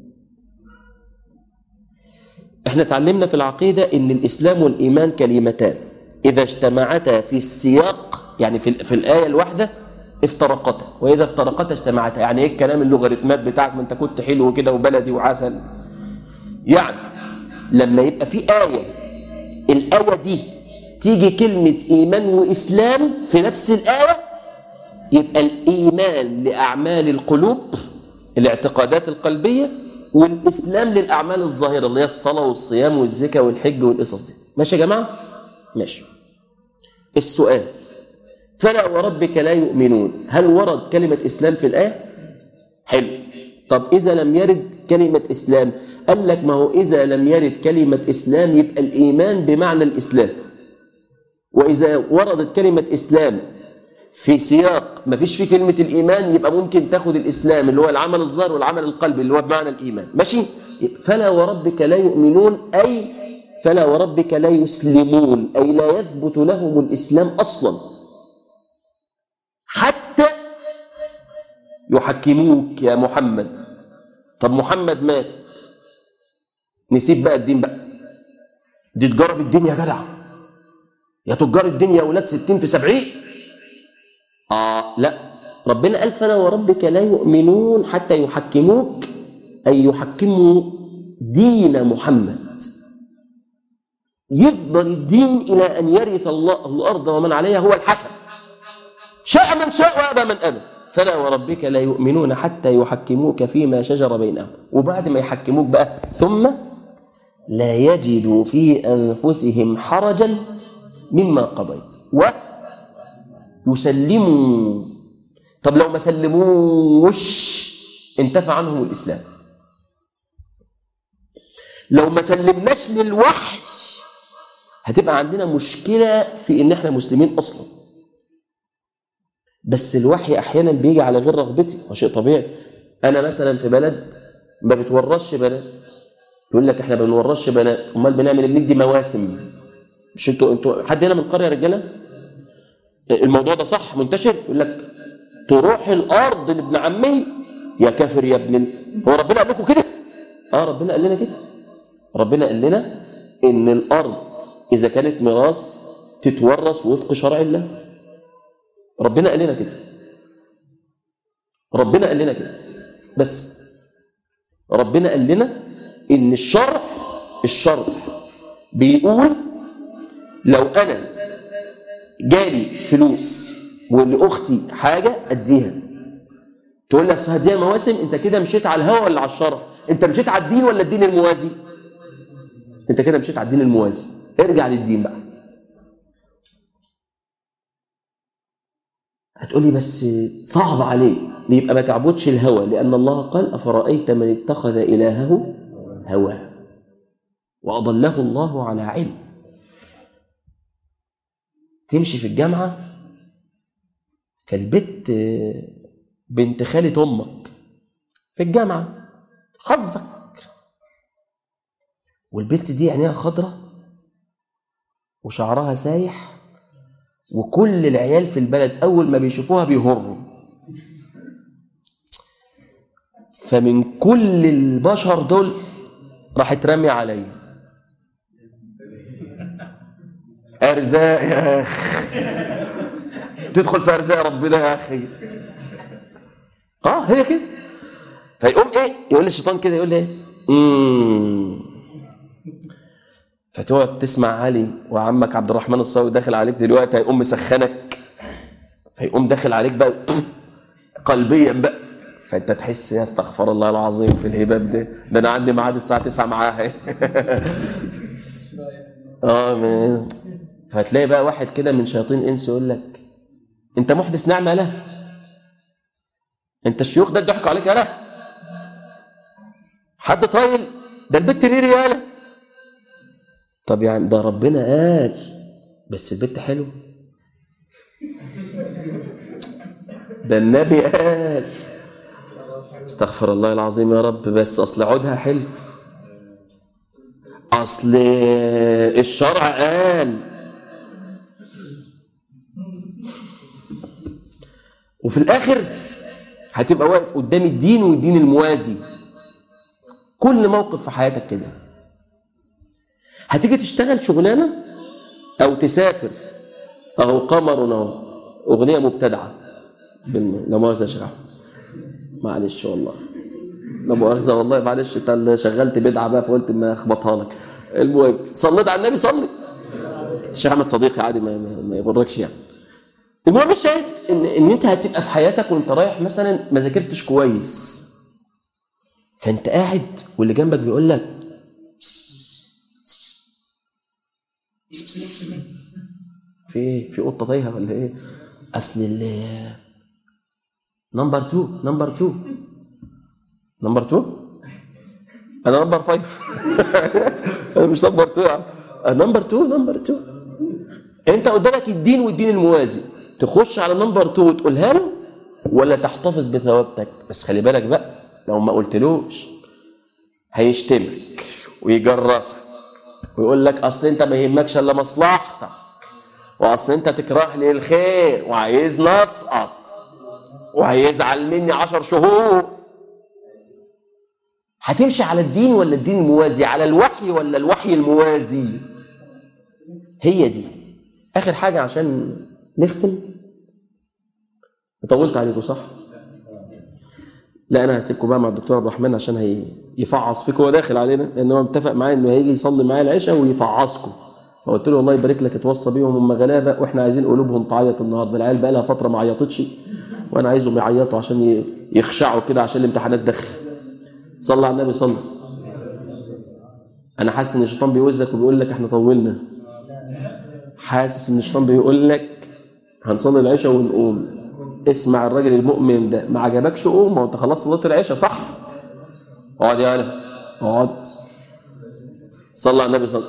احنا اتعلمنا في العقيدة ان الاسلام والايمان كلمتان اذا اجتمعتا في السياق، يعني في, في الآية الواحدة افترقتا، واذا افترقتا اجتمعتا. يعني ايه الكلام اللوغاريتمات بتاعك؟ ما انت كنت حلو كده وبلدي وعسل. يعني لما يبقى في آية، الآية دي تيجي كلمة إيمان وإسلام في نفس الآية، يبقى الإيمان لأعمال القلوب، الاعتقادات القلبية، والإسلام للأعمال الظاهرة اللي هي الصلاة والصيام والزكاة والحج والقصص دي. ماشي يا جماعة؟ ماشي. السؤال، فلا وربك لا يؤمنون، هل ورد كلمة إسلام في الآية؟ حلو. طب إذا لم يرد كلمة إسلام، قال لك ما هو إذا لم يرد كلمة إسلام يبقى الإيمان بمعنى الإسلام، وإذا وردت كلمة إسلام في سياق ما فيش فيه كلمة الإيمان يبقى ممكن تاخد الإسلام اللي هو العمل الظاهر والعمل القلبي اللي هو بمعنى الإيمان. ماشي؟ فلا وربك لا يؤمنون، أي فلا وربك لا يسلمون، أي لا يثبت لهم الإسلام أصلا حتى يحكموك يا محمد. طب محمد مات، نسيب بقى الدين بقى، دي تجارب الدين يا جدع، يا تجار الدين يا ولاد ستين في سبعين. لا، ربنا قال فلا وربك لا يؤمنون حتى يحكموك، أي يحكموا دين محمد، يفضل الدين إلى أن يرث الله الأرض ومن عليها، هو الحكم، شاء من شاء وأبى من أبى. فلا وربك لا يؤمنون حتى يحكموك فيما شجر بينهم، وبعد ما يحكموك بقى ثم لا يجدوا في أنفسهم حرجا مما قضيت ويسلموا. طب لو ما سلموش انتفى عنهم الإسلام. لو ما سلمناش للوحي هتبقى عندنا مشكلة في إن احنا مسلمين أصلا. بس الوحي أحيانا بيجي على غير رغبتي، وشيء طبيعي. أنا مثلا في بلد ما بتورش بنات، يقول لك احنا ما بنورش بنات، امال بنعمل بندي مواسم. مش انتوا انتوا حد هنا من القريه يا رجاله؟ الموضوع ده صح منتشر، يقول لك تروح الارض لابن عمي يا كافر يا ابن ال... هو ربنا قال لكم كده؟ اه ربنا قال لنا كده. ربنا قال لنا ان الارض اذا كانت ميراث تتورث وفق شرع الله. ربنا قال لنا كده. ربنا قال لنا كده. بس ربنا قال لنا ان الشرع الشرع بيقول لو انا جالي فلوس ولاختي حاجه اديها، تقول لي اصل هديها مواسم، انت كده مشيت على الهوى ولا على الشرع؟ انت مشيت على الدين ولا الدين الموازي؟ انت كده مشيت على الدين الموازي. ارجع للدين بقى. هتقول لي بس صعب عليه، يبقى ما تعبدش الهوى، لان الله قال افرايت من اتخذ الهه هواه وأضله الله على علم. تمشي في الجامعة فالبت بنت خالة أمك في الجامعة، حظك، والبنت دي عينيها خضرة وشعرها سايح، وكل العيال في البلد أول ما بيشوفوها بيهروا، فمن كل البشر دول راح ترمي عليا ارزاق يا اخي، تدخل في ارزاق ربنا يا اخي. اه هي كده. فيقوم ايه، يقول الشيطان كده، يقول ايه، امم فتقعد تسمع علي وعمك عبد الرحمن الصاوي داخل عليك دلوقتي، هيقوم مسخنك، فيقوم داخل عليك بقى قلبيا بقى، فانت تحس يا استغفر الله العظيم في الهباب ده ده انا عندي ميعاد الساعه تسعة معاها. اه فتلاقي بقى واحد كده من شياطين الانس يقول لك انت محدث نعمه له، انت الشيوخ ده ضحكوا عليك يالا، حد طايل ده البت ليه رياله. طب يعني ده ربنا قال بس البت حلو، ده النبي قال استغفر الله العظيم يا رب بس اصل عودها حلو، اصل الشرع قال. وفي الاخر هتبقى واقف قدام الدين والدين الموازي. كل موقف في حياتك كده، هتيجي تشتغل شغلانه او تسافر، اهو قمر اهو اغنيه مبتدعه لا مؤاخذه يا شيخ احمد، معلش والله لا مؤاخذه والله معلش، انت شغلت بدعه بقى فقلت ما اخبطها لك. المهم صليت على النبي، صلي الشيخ احمد صديقي عادي ما, ما يغركش يعني. المهم الشاهد ان ان انت هتبقى في حياتك وانت رايح مثلا ما ذاكرتش كويس، فانت قاعد واللي جنبك بيقول لك في ايه، في قطه تايهه ولا ايه؟ اصل ال نمبر اتنين نمبر اتنين نمبر اتنين انا نمبر خمسة. انا مش نمبر اتنين، انا نمبر اتنين نمبر اتنين. انت قدامك الدين والدين الموازي، تخش على نمبر اتنين وتقولها له ولا تحتفظ بثوابتك؟ بس خلي بالك بقى، لو ما قلتلوش هيشتمك ويجرسك ويقول لك اصل انت ما يهمكش الا مصلحتك، واصل انت تكره لي الخير وعايز نسقط وهيزعل مني عشر شهور. هتمشي على الدين ولا الدين الموازي؟ على الوحي ولا الوحي الموازي؟ هي دي اخر حاجه عشان نختم. طولت عليكم صح؟ لا انا هسيبكم بقى مع الدكتور عبد الرحمن عشان هي يفعص فيكم. هو داخل علينا لان هو متفق معايا انه هيجي يصلي معايا العشاء ويفعصكم. فقلت له الله يبارك لك اتوصى بيهم، هم غلابه واحنا عايزين قلوبهم تعيط النهارده. العيال بقى لها فتره ما عيطتش وانا عايزهم يعيطوا عشان يخشعوا كده عشان الامتحانات داخله. صلى على النبي صلى. انا حاسس ان الشيطان بيوزك وبيقول لك احنا طولنا. حاسس ان الشيطان بيقول لك هنصلي العشاء ونقوم. اسمع الراجل المؤمن ده، ما عجبكش قوم، ما انت خلاص صليت العشاء صح. اقعد يا انا اقعد. صلى على النبي صلى.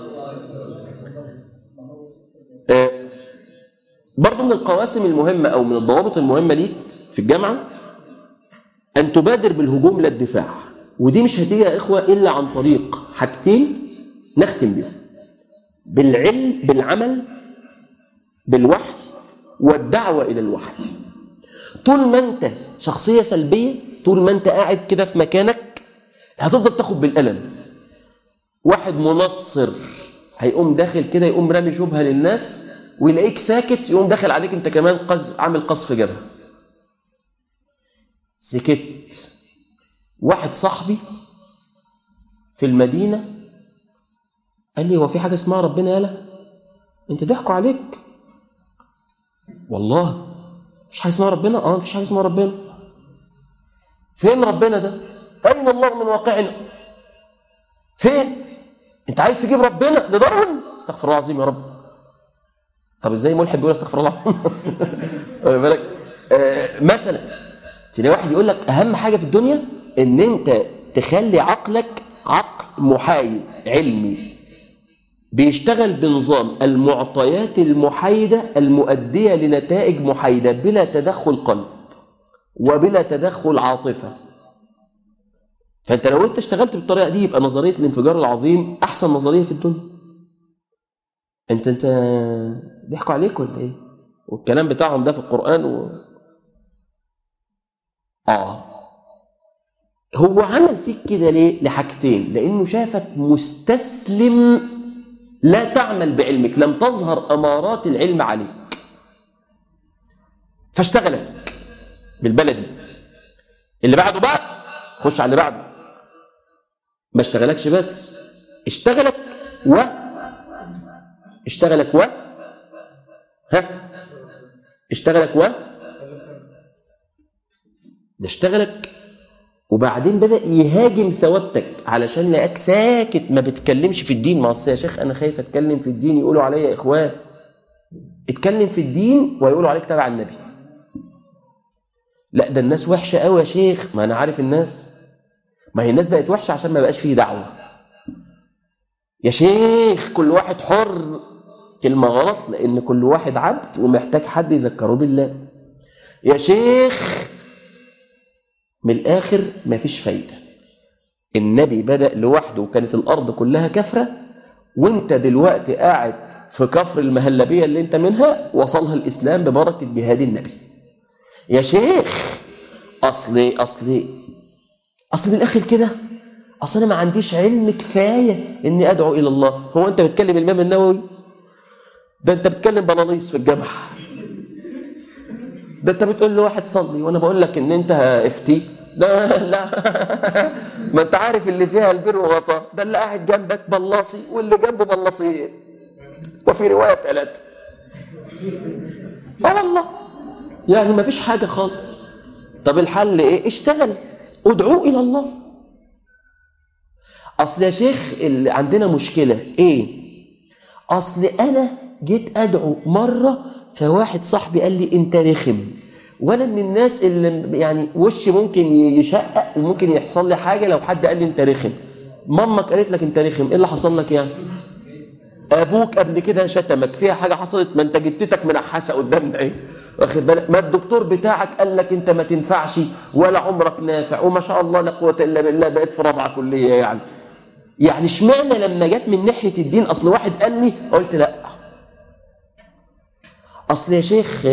آه برضو من القواسم المهمه او من الضوابط المهمه ليك في الجامعه ان تبادر بالهجوم لا الدفاع. ودي مش هتيجي يا اخوه الا عن طريق حاجتين نختم بيهم: بالعلم، بالعمل بالوحي، والدعوه الى الوحي. طول ما انت شخصيه سلبيه، طول ما انت قاعد كده في مكانك هتفضل تاخد بالقلم. واحد منصر هيقوم داخل كده يقوم رامي شبهه للناس ويلاقيك ساكت، يقوم داخل عليك انت كمان قذف، عامل قذف جبهه. سكت. واحد صاحبي في المدينه قال لي هو في حاجه اسمها ربنا؟ يالا انت ضحكوا عليك والله. مفيش حاجه اسمها ربنا؟ اه مفيش حاجه اسمها ربنا. فين ربنا ده؟ اين الله من واقعنا؟ فين؟ انت عايز تجيب ربنا لدارون؟ استغفر الله العظيم يا رب. طب ازاي ملحد بيقول استغفر الله العظيم؟ بالك آه مثلا تلاقي واحد يقول لك اهم حاجه في الدنيا ان انت تخلي عقلك عقل محايد علمي بيشتغل بنظام المعطيات المحايده المؤديه لنتائج محايده بلا تدخل قلب وبلا تدخل عاطفه. فانت لو انت اشتغلت بالطريقه دي يبقى نظريه الانفجار العظيم احسن نظريه في الدنيا. انت انت ضحكوا عليك ولا ايه؟ والكلام بتاعهم ده في القران و... اه هو عمل فيك كده ليه؟ لحاجتين: لانه شافك مستسلم لا تعمل بعلمك، لم تظهر امارات العلم عليك فاشتغلك بالبلدي. اللي بعده بقى خش على اللي بعده. ما اشتغلكش بس، اشتغلك و اشتغلك و ها اشتغلك و ده اشتغلك وبعدين بدأ يهاجم ثوابتك علشان لقاك ساكت ما بتكلمش في الدين. ما اصل يا شيخ انا خايف اتكلم في الدين يقولوا عليا اخوان. اتكلم في الدين ويقولوا عليك تبع النبي. لا ده الناس وحشه قوي يا شيخ. ما انا عارف الناس، ما هي الناس بقت وحشه عشان ما بقاش فيه دعوه. يا شيخ كل واحد حر، كلمه غلط لان كل واحد عبد ومحتاج حد يذكره بالله. يا شيخ من الاخر مفيش فايده. النبي بدأ لوحده وكانت الارض كلها كفره، وانت دلوقتي قاعد في كفر المهلبيه اللي انت منها وصلها الاسلام ببركه جهاد النبي. يا شيخ اصلي اصلي اصل من الاخر كده اصل انا ما عنديش علم كفايه اني ادعو الى الله. هو انت بتكلم الامام النووي؟ ده انت بتكلم بلاليص في الجامعه. ده انت بتقول لواحد صلي وانا بقول لك ان انت افتي. لا لا ما انت عارف اللي فيها البر وغطاء. ده اللي قاعد جنبك بلاصي واللي جنبه بلاصيين وفي روايه ثلاثه. اه والله يعني ما فيش حاجه خالص. طب الحل ايه؟ اشتغل، ادعو الى الله. اصل يا شيخ اللي عندنا مشكله ايه؟ اصل انا جيت ادعو مره فواحد صاحبي قال لي انت رخم، وانا من الناس اللي يعني وشي ممكن يشقق وممكن يحصل لي حاجه لو حد قال لي انت رخم. مامك قالت لك انت رخم، ايه اللي حصل لك يعني؟ ابوك قبل كده شتمك، فيها حاجه حصلت؟ ما انت جدتك منحسه قدامنا ايه؟ واخد بالك؟ ما الدكتور بتاعك قال لك انت ما تنفعش ولا عمرك نافع وما شاء الله لا قوه الا بالله بقيت في رابعه كليه. يعني يعني اشمعنى لما جت من ناحيه الدين اصل واحد قال لي قلت لا؟ اصل يا شيخ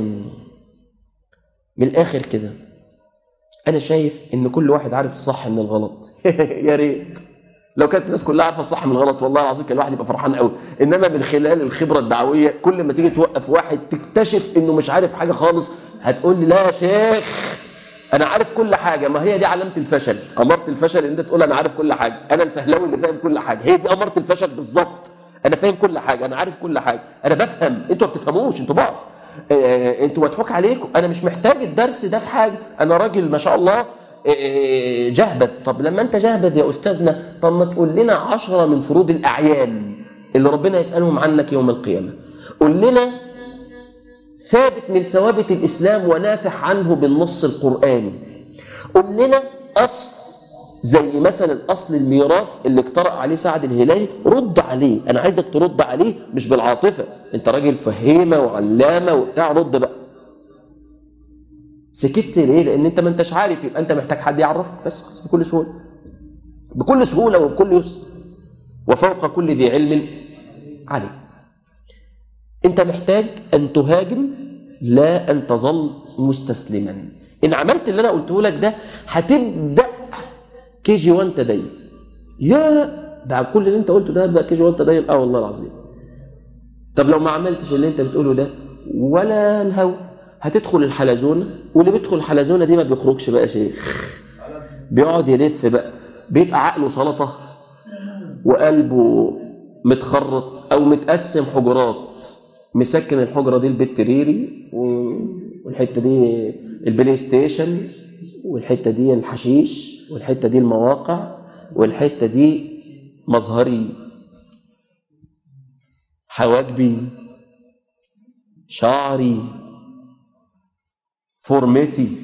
من الاخر كده انا شايف ان كل واحد عارف الصح من الغلط. يا ريت لو كانت الناس كلها عارفه الصح من الغلط والله العظيم كان الواحد يبقى فرحان قوي. انما من خلال الخبره الدعويه كل ما تيجي توقف واحد تكتشف انه مش عارف حاجه خالص، هتقول لي لا يا شيخ انا عارف كل حاجه. ما هي دي علامه الفشل، اماره الفشل ان انت تقول انا عارف كل حاجه، انا الفهلاوي اللي فاهم كل حاجه. هي دي اماره الفشل بالظبط. انا فاهم كل حاجه، انا عارف كل حاجه، انا بفهم، انتوا ما بتفهموش، انتوا بعض، اه انتوا مضحوك عليكم. انا مش محتاج الدرس ده في حاجه، انا راجل ما شاء الله اه جهبذ. طب لما انت جهبذ يا استاذنا، طب ما تقول لنا عشرة من فروض الاعيان اللي ربنا يسالهم عنك يوم القيامه. قول لنا ثابت من ثوابت الإسلام ونافح عنه بالنص القرآني. قل لنا أصل زي مثلا أصل الميراث اللي اقترأ عليه سعد الهلالي، رد عليه. أنا عايزك ترد عليه مش بالعاطفة، أنت راجل فهيمة وعلامة وبتاع، رد بقى. سكت ليه؟ لأن أنت ما أنتش عارف، يبقى أنت محتاج حد يعرفك بس بكل سهولة، بكل سهولة وبكل يسر، وفوق كل ذي علم عليه. أنت محتاج أن تهاجم لا أن تظل مستسلما. إن عملت اللي أنا قلته لك ده هتبدأ كي جي وان تدين. يا ده كل اللي أنت قلته ده هبدأ كي جي وان تدين؟ آه والله العظيم. طب لو ما عملتش اللي أنت بتقوله ده ولا الهوى، هتدخل الحلزونة، واللي بيدخل الحلزونة دي ما بيخرجش بقى شيخ، بيقعد يلف بقى، بيبقى عقله سلطة وقلبه متخرط أو متقسم حجرات. مسكن الحجرة دي البيت ريري، والحتة دي البلاي ستيشن، والحتة دي الحشيش، والحتة دي المواقع، والحتة دي مظهري، حواجبي، شعري، فورمتي.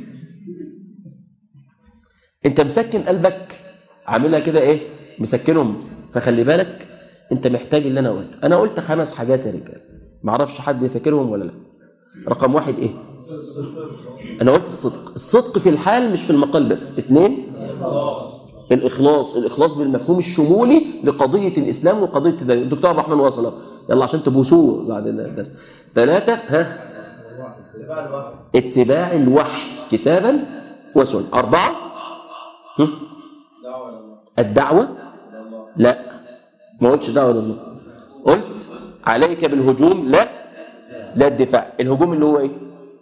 انت مسكن قلبك عاملها كده ايه، مسكنهم. فخلي بالك انت محتاج اللي انا قلت. انا قلت خمس حاجات يا رجال، معرفش حد يفكرهم ولا لا. رقم واحد ايه؟ انا قلت الصدق. الصدق في الحال مش في المقال بس. اثنين الاخلاص. الاخلاص بالمفهوم الشمولي لقضيه الاسلام وقضيه التدين. الدكتور الرحمن وصل يلا عشان تبوسوه بعد الدرس. ثلاثه ها اتباع الوحي كتابا وسنه. اربعه الدعوه. لا ما قلتش دعوه لله، قلت عليك بالهجوم لا لا الدفاع. الهجوم اللي هو ايه؟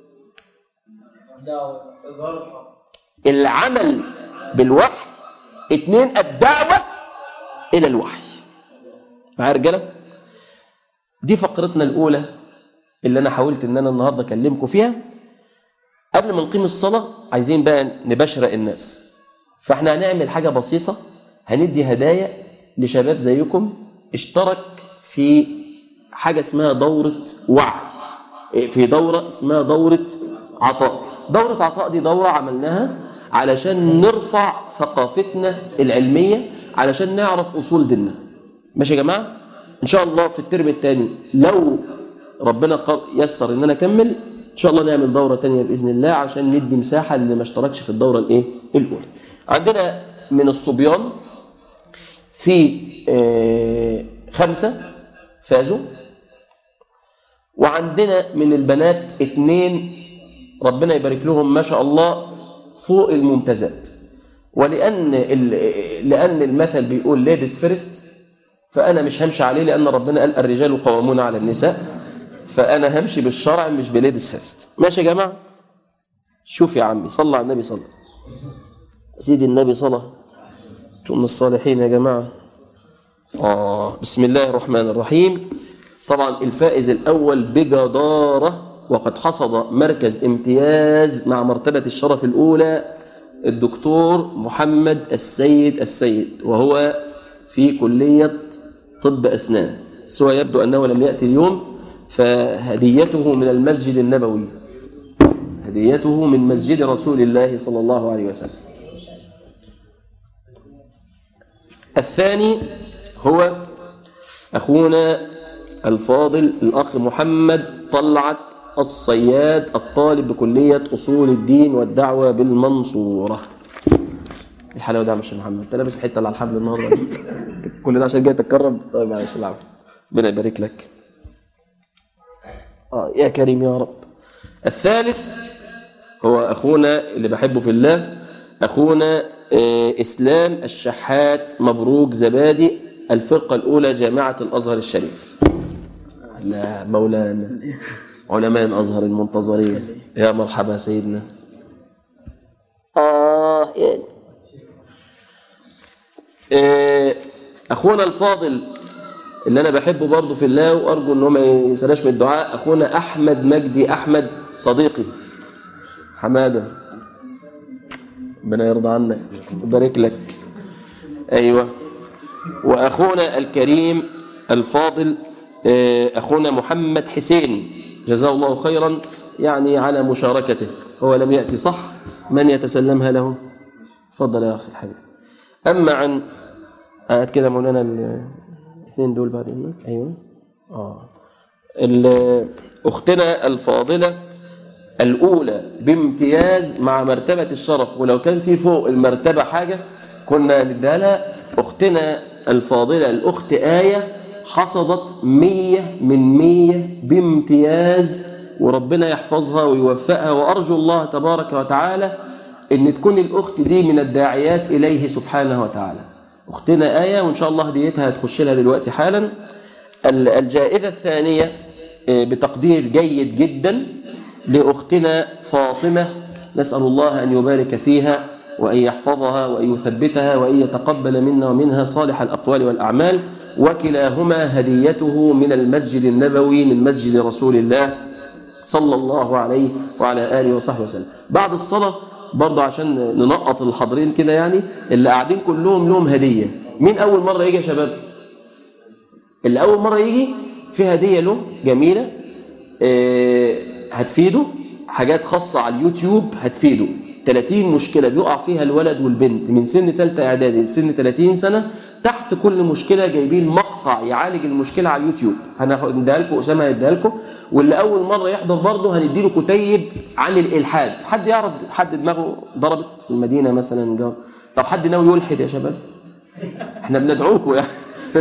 العمل بالوحي. اثنين الدعوة الى الوحي. معايا رجالة؟ دي فقرتنا الاولى اللي انا حاولت ان انا النهارده اكلمكم فيها. قبل ما نقيم الصلاة عايزين بقى نبشر الناس، فاحنا هنعمل حاجة بسيطة، هندي هدايا لشباب زيكم اشترك في حاجة اسمها دورة وعي، في دورة اسمها دورة عطاء. دورة عطاء دي دورة عملناها علشان نرفع ثقافتنا العلمية، علشان نعرف أصول ديننا. ماشي يا جماعة؟ إن شاء الله في الترم الثاني لو ربنا يسر إن أنا أكمل إن شاء الله نعمل دورة تانية بإذن الله، عشان ندي مساحة اللي ما اشتركش في الدورة الإيه؟ الأولى. عندنا من الصبيان في اه خمسة فازوا، وعندنا من البنات اثنين ربنا يبارك لهم ما شاء الله فوق الممتازات. ولأن لأن المثل بيقول ليديز فيرست، فأنا مش همشي عليه، لأن ربنا قال الرجال قوامون على النساء، فأنا همشي بالشرع مش بليديز فيرست. ماشي يا جماعة؟ شوف يا عمي، صلى على النبي، صلى سيدي النبي، صلى من الصالحين يا جماعة. آه بسم الله الرحمن الرحيم. طبعا الفائز الأول بجدارة وقد حصد مركز امتياز مع مرتبة الشرف الأولى الدكتور محمد السيد السيد، وهو في كلية طب أسنان، سوى يبدو أنه لم يأتي اليوم، فهديته من المسجد النبوي، هديته من مسجد رسول الله صلى الله عليه وسلم. الثاني هو أخونا الفاضل الأخ محمد طلعت الصياد، الطالب بكلية أصول الدين والدعوة بالمنصورة. الحلاوة ده يا مش محمد، انت لابس الحتة اللي على الحبل النهارده كل ده عشان جاي تتكرم. طيب معلش العفو، ربنا يبارك لك. اه يا كريم يا رب. الثالث هو أخونا اللي بحبه في الله، أخونا إسلام الشحات مبروك زبادي، الفرقة الأولى جامعة الأزهر الشريف. لا مولانا علماء الأزهر المنتظرين، يا مرحبا سيدنا. آه إيه. أخونا الفاضل اللي أنا بحبه برضه في الله وأرجو أنه ما ينسلاش من الدعاء، أخونا أحمد مجدي أحمد صديقي حمادة، ربنا يرضى عنك ويبارك لك. أيوة. وأخونا الكريم الفاضل أخونا محمد حسين جزاه الله خيرا يعني على مشاركته، هو لم يأتي صح، من يتسلمها له؟ تفضل يا أخي الحبيب. أما عن قاعد كده مولانا الاثنين دول بعدين. أيوة. آه أختنا الفاضلة الأولى بامتياز مع مرتبة الشرف، ولو كان في فوق المرتبة حاجة كنا نديها لها. أختنا الفاضلة الأخت آية حصدت مية من مية بامتياز، وربنا يحفظها ويوفقها، وأرجو الله تبارك وتعالى أن تكون الأخت دي من الداعيات إليه سبحانه وتعالى. أختنا آية وإن شاء الله هديتها هتخش لها دلوقتي حالا. الجائزة الثانية بتقدير جيد جدا لأختنا فاطمة، نسأل الله أن يبارك فيها وأن يحفظها وأن يثبتها وأن يتقبل منا ومنها صالح الأقوال والأعمال، وكلاهما هديته من المسجد النبوي من مسجد رسول الله صلى الله عليه وعلى آله وصحبه وسلم. بعد الصلاة برضه عشان ننقط الحاضرين كده، يعني اللي قاعدين كلهم لهم هدية. مين أول مرة يجي يا شباب؟ اللي أول مرة يجي في هدية له جميلة اه هتفيده، حاجات خاصة على اليوتيوب هتفيده. ثلاثين مشكلة بيقع فيها الولد والبنت من سن ثالثة إعدادي لسن ثلاثين سنة، تحت كل مشكلة جايبين مقطع يعالج المشكلة على اليوتيوب، هنديها لكم، أسامة هيديها لكم. واللي أول مرة يحضر برضه هنديله كتيب عن الإلحاد. حد يعرف حد دماغه ضربت في المدينة مثلا جو؟ طب حد ناوي يلحد يا شباب؟ احنا بندعوكم يعني.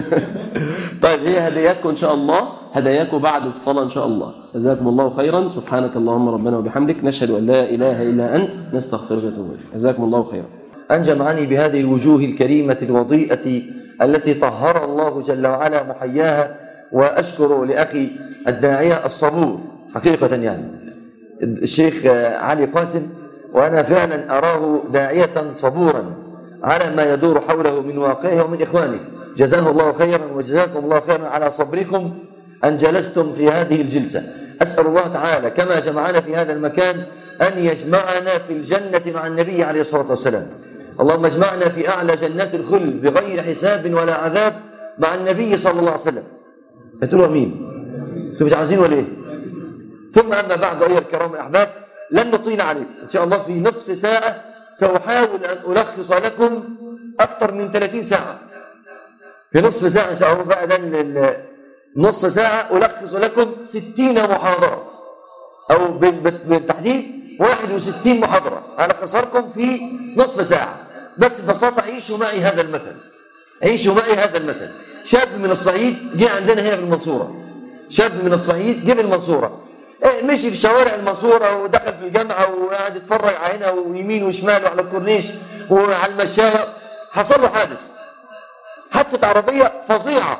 طيب هي هداياتكم إن شاء الله، هداياكم بعد الصلاة إن شاء الله. جزاكم الله خيرا. سبحانك اللهم ربنا وبحمدك، نشهد أن لا إله إلا أنت، نستغفرك ونتوب إليك. جزاكم الله خيرا. أن جمعني بهذه الوجوه الكريمة الوضيئة التي طهر الله جل وعلا محياها، وأشكر لأخي الداعية الصبور حقيقة، يعني الشيخ علي قاسم، وأنا فعلا أراه داعية صبورا على ما يدور حوله من واقعه ومن إخوانه. جزاه الله خيرا وجزاكم الله خيرا على صبركم أن جلستم في هذه الجلسة. أسأل الله تعالى كما جمعنا في هذا المكان أن يجمعنا في الجنة مع النبي عليه الصلاة والسلام. اللهم اجمعنا في أعلى جنات الخلد بغير حساب ولا عذاب مع النبي صلى الله عليه وسلم. قلتوا له مين؟ أنتم مش عاوزين ولا إيه؟ ثم أما بعد أيها الكرام الأحباب، لن نطيل عليكم إن شاء الله. في نصف ساعة سأحاول أن ألخص لكم أكثر من ثلاثين ساعة. في نصف ساعة إن شاء الله بقى، ده نص ساعة ألخص لكم ستين محاضرة، أو بالتحديد واحد وستين محاضرة ألخصكم في نصف ساعة. بس ببساطة عيشوا معي هذا المثل، عيشوا معي هذا المثل. شاب من الصعيد جه عندنا هنا في المنصورة، شاب من الصعيد جه في المنصورة، مشي في شوارع المنصورة ودخل في الجامعة وقعد يتفرج على هنا ويمين وشمال وعلى الكورنيش وعلى المشاية. حصل له حادث، حادثة عربية فظيعة.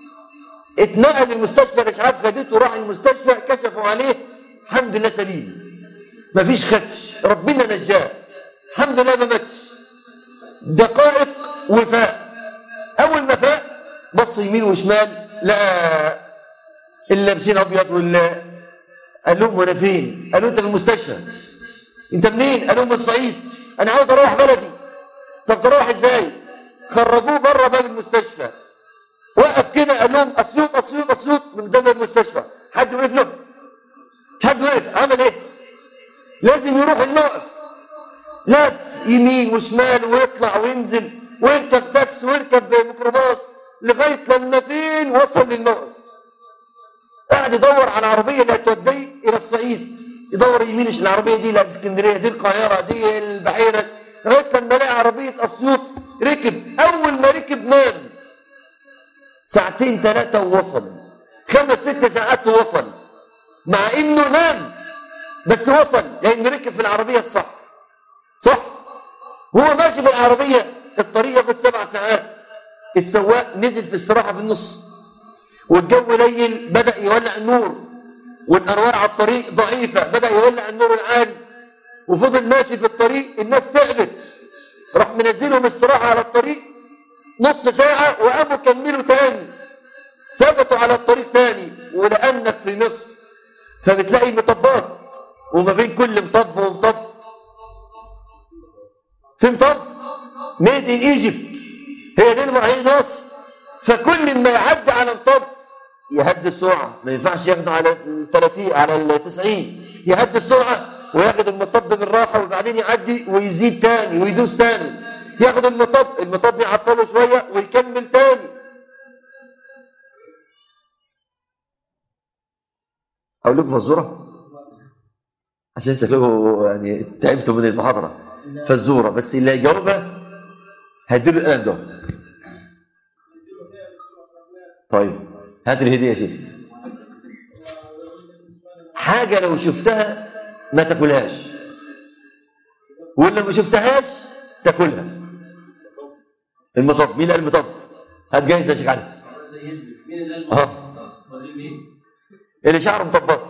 اتنقل المستشفى، الإسعاف خدته وراح المستشفى، كشفوا عليه الحمد لله سليم، مفيش خدش، ربنا نجاه الحمد لله، ما ماتش. دقائق وفاء. أول ما فاق بص يمين وشمال، لقى اللي لابسين أبيض ولا. قال لهم وانا فين؟ قالوا انت في المستشفى. انت منين؟ قالوا من الصعيد. انا عاوز اروح بلدي. طب تروح ازاي؟ خرجوه بره باب المستشفى، وقف كده قال لهم اسيوط اسيوط اسيوط من قدام المستشفى. حد وقف له؟ مش حد وقف. عمل ايه؟ لازم يروح الموقف، لف يمين وشمال ويطلع وينزل ويركب تاكسي ويركب ميكروباص لغايه لما فين وصل للموقف. قاعد يدور على العربيه اللي هتوديه الى الصعيد، يدور يمين العربيه دي لاسكندريه، دي القاهره، دي البحيره، لغايه لما لقى عربيه اسيوط. ركب، اول ما ركب نام ساعتين ثلاثه ووصل، خمس ست ساعات ووصل، مع انه نام بس وصل لان ركب في العربيه الصح. صح؟ هو ماشي في العربيه الطريق ياخد سبع ساعات، السواق نزل في استراحه في النص والجو ليل، بدا يولع النور والانوار على الطريق ضعيفه، بدا يولع النور العالي وفضل ماشي في الطريق، الناس تعبت، راح منزلهم استراحه على الطريق نص ساعه وقاموا كملوا تاني، ثبتوا على الطريق تاني. ولانك في مصر فبتلاقي مطبات، وما بين كل مطب ومطب في مطب ميد ان ايجيبت، هي دي المعايير مصر. فكل ما يعدي على مطب يهدي السرعه، ما ينفعش ياخده على ال ثلاثين على ال تسعين، يهدي السرعه وياخد المطب بالراحه وبعدين يعدي ويزيد تاني ويدوس تاني، ياخد المطب المطب يعطله شويه ويكمل تاني. اقول لكم فزوره عشان شكلكم يعني تعبتوا من المحاضره. فزوره بس اللي يجاوبها هديله القلم ده. طيب هات الهديه يا شيخ. حاجه لو شفتها ما تاكلهاش، واللي ما شفتهاش تاكلها. المطب. مين قال المطب؟ هات جايزه يا شيخ علي. اه اللي شعره مطبط.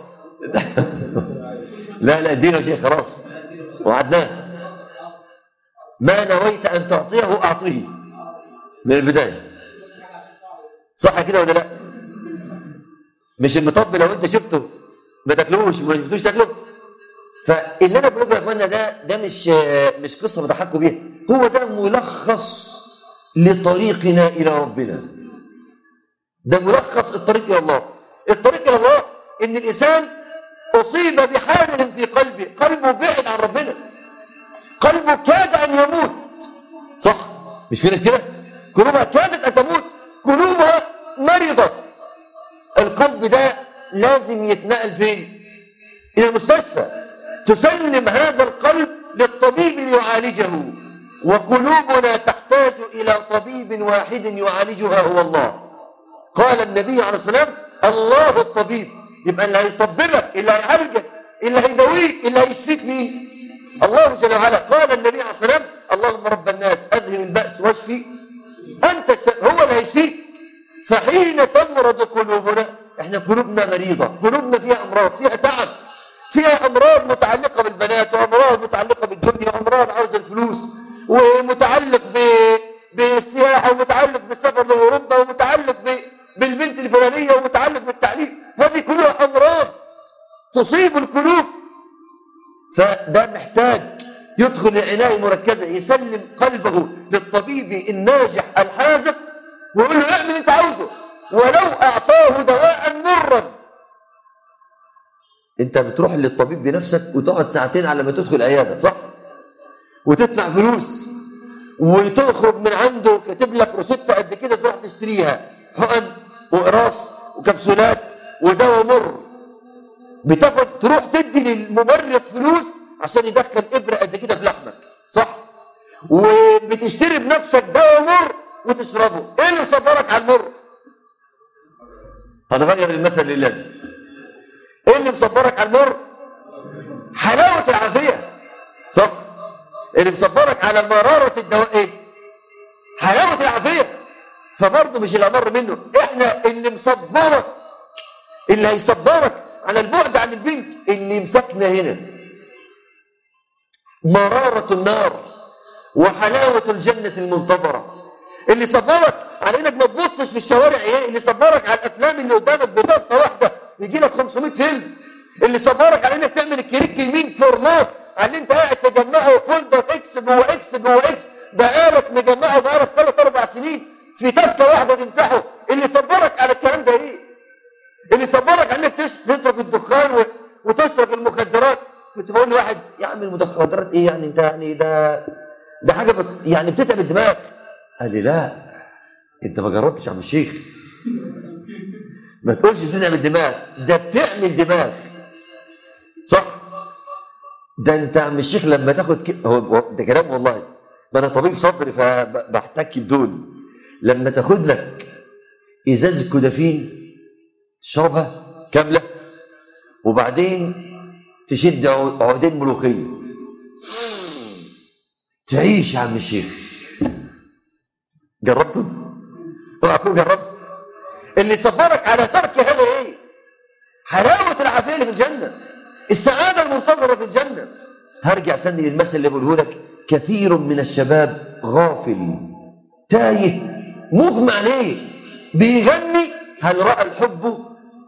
لا لا ادينا يا شيخ خلاص وعدناه. ما نويت ان تعطيه اعطيه من البدايه. صح كده ولا لا؟ مش المطب لو انت شفته ما تاكلوش، ما شفتوش تاكله. فاللي انا بقوله يا اخوانا ده ده مش مش قصه بضحكوا بيها، هو ده ملخص لطريقنا الى ربنا. ده ملخص الطريق الى الله. الطريق الى الله ان الانسان اصيب بحال في قلبه، قلبه بعد عن ربنا، قلبه كاد ان يموت. صح؟ مش في ناس كده قلوبها كادت ان تموت، قلوبها مرضت. القلب ده لازم يتنقل فين؟ الى المستشفى، تسلم هذا القلب للطبيب ليعالجه. وقلوبنا تحتاج الى طبيب واحد يعالجها هو الله. قال النبي عليه الصلاه والسلام الله الطبيب. يبقى اللي هيطببك، اللي هيعالجك، اللي هيداويك، اللي هيشفيك مين؟ الله جل وعلا. قال النبي عليه الصلاه والسلام اللهم رب الناس اذهب البأس واشفي انت الش... هو اللي هيشفيك. فحين تمرض قلوبنا، احنا قلوبنا مريضه، قلوبنا فيها امراض، فيها تعب، فيها امراض متعلقه بالبنات، وامراض متعلقه بالدنيا، وامراض عاوزه الفلوس، ومتعلق ب... بالسياحه، ومتعلق بالسفر لاوروبا، ومتعلق ب... بالبنت الفلانيه، ومتعلق بالتعليم. هذه كلها امراض تصيب القلوب. فده محتاج يدخل العنايه المركزه، يسلم قلبه للطبيب الناجح الحاذق ويقول له اعمل اللي انت عاوزه، ولو اعطاه دواء مرا. انت بتروح للطبيب بنفسك وتقعد ساعتين على ما تدخل عياده، صح؟ وتدفع فلوس وتخرج من عنده كاتب لك روشته قد كده تروح تشتريها، حقن وقراص وكبسولات ودواء مر. بتاخد تروح تدي للممرض فلوس عشان يدخل ابره قد كده في لحمك، صح؟ وبتشتري بنفسك دواء مر وتشربه. ايه اللي مصبرك على المر؟ هنغير المثل لله. ايه اللي مصبرك على المر؟ حلاوه العافيه، صح؟ اللي مصبرك على مراره الدواء ايه؟ حلاوه العافيه. فبرضه مش الامر منه، احنا اللي مصبرك، اللي هيصبرك على البعد عن البنت، اللي يمسكنا هنا مراره النار وحلاوه الجنه المنتظره. اللي صبرك على انك ما تبصش في الشوارع ايه، اللي صبرك على الافلام اللي قدامك بنقطه واحده يجي لك خمسمائة فيلم، اللي صبرك على انك تعمل الكليك يمين فورمات على اللي انت قاعد تجمعه فولدر اكس جوه اكس جوه اكس، بقالك مجمعه بقالك ثلاث اربع سنين في تكه واحده تمسحه. اللي صبرك على الكلام ده ايه؟ اللي صبرك على انك تترك الدخان وتترك المخدرات. كنت بقول لواحد يا عم المخدرات ايه يعني؟ انت يعني ده ده حاجه بت يعني بتتعب الدماغ. قال لي لا انت ما جربتش يا عم الشيخ، ما تقولش بتتعب الدماغ، ده بتعمل دماغ، صح؟ ده انت يا عم الشيخ لما تاخد ك... هو ده كلام والله، ما انا طبيب صدري فبحتك بدول. لما تاخد لك ازازه كودافين تشربها كامله وبعدين تشد عودين ملوخيه تعيش يا عم الشيخ. جربته؟ اوعى تكون جربت. اللي صبرك على ترك هذا ايه؟ حلاوة العافية اللي في الجنة، السعادة المنتظرة في الجنة. هرجع تاني للمثل اللي بقوله لك، كثير من الشباب غافل تايه مغمى عليه، بيغني هل رأى الحب،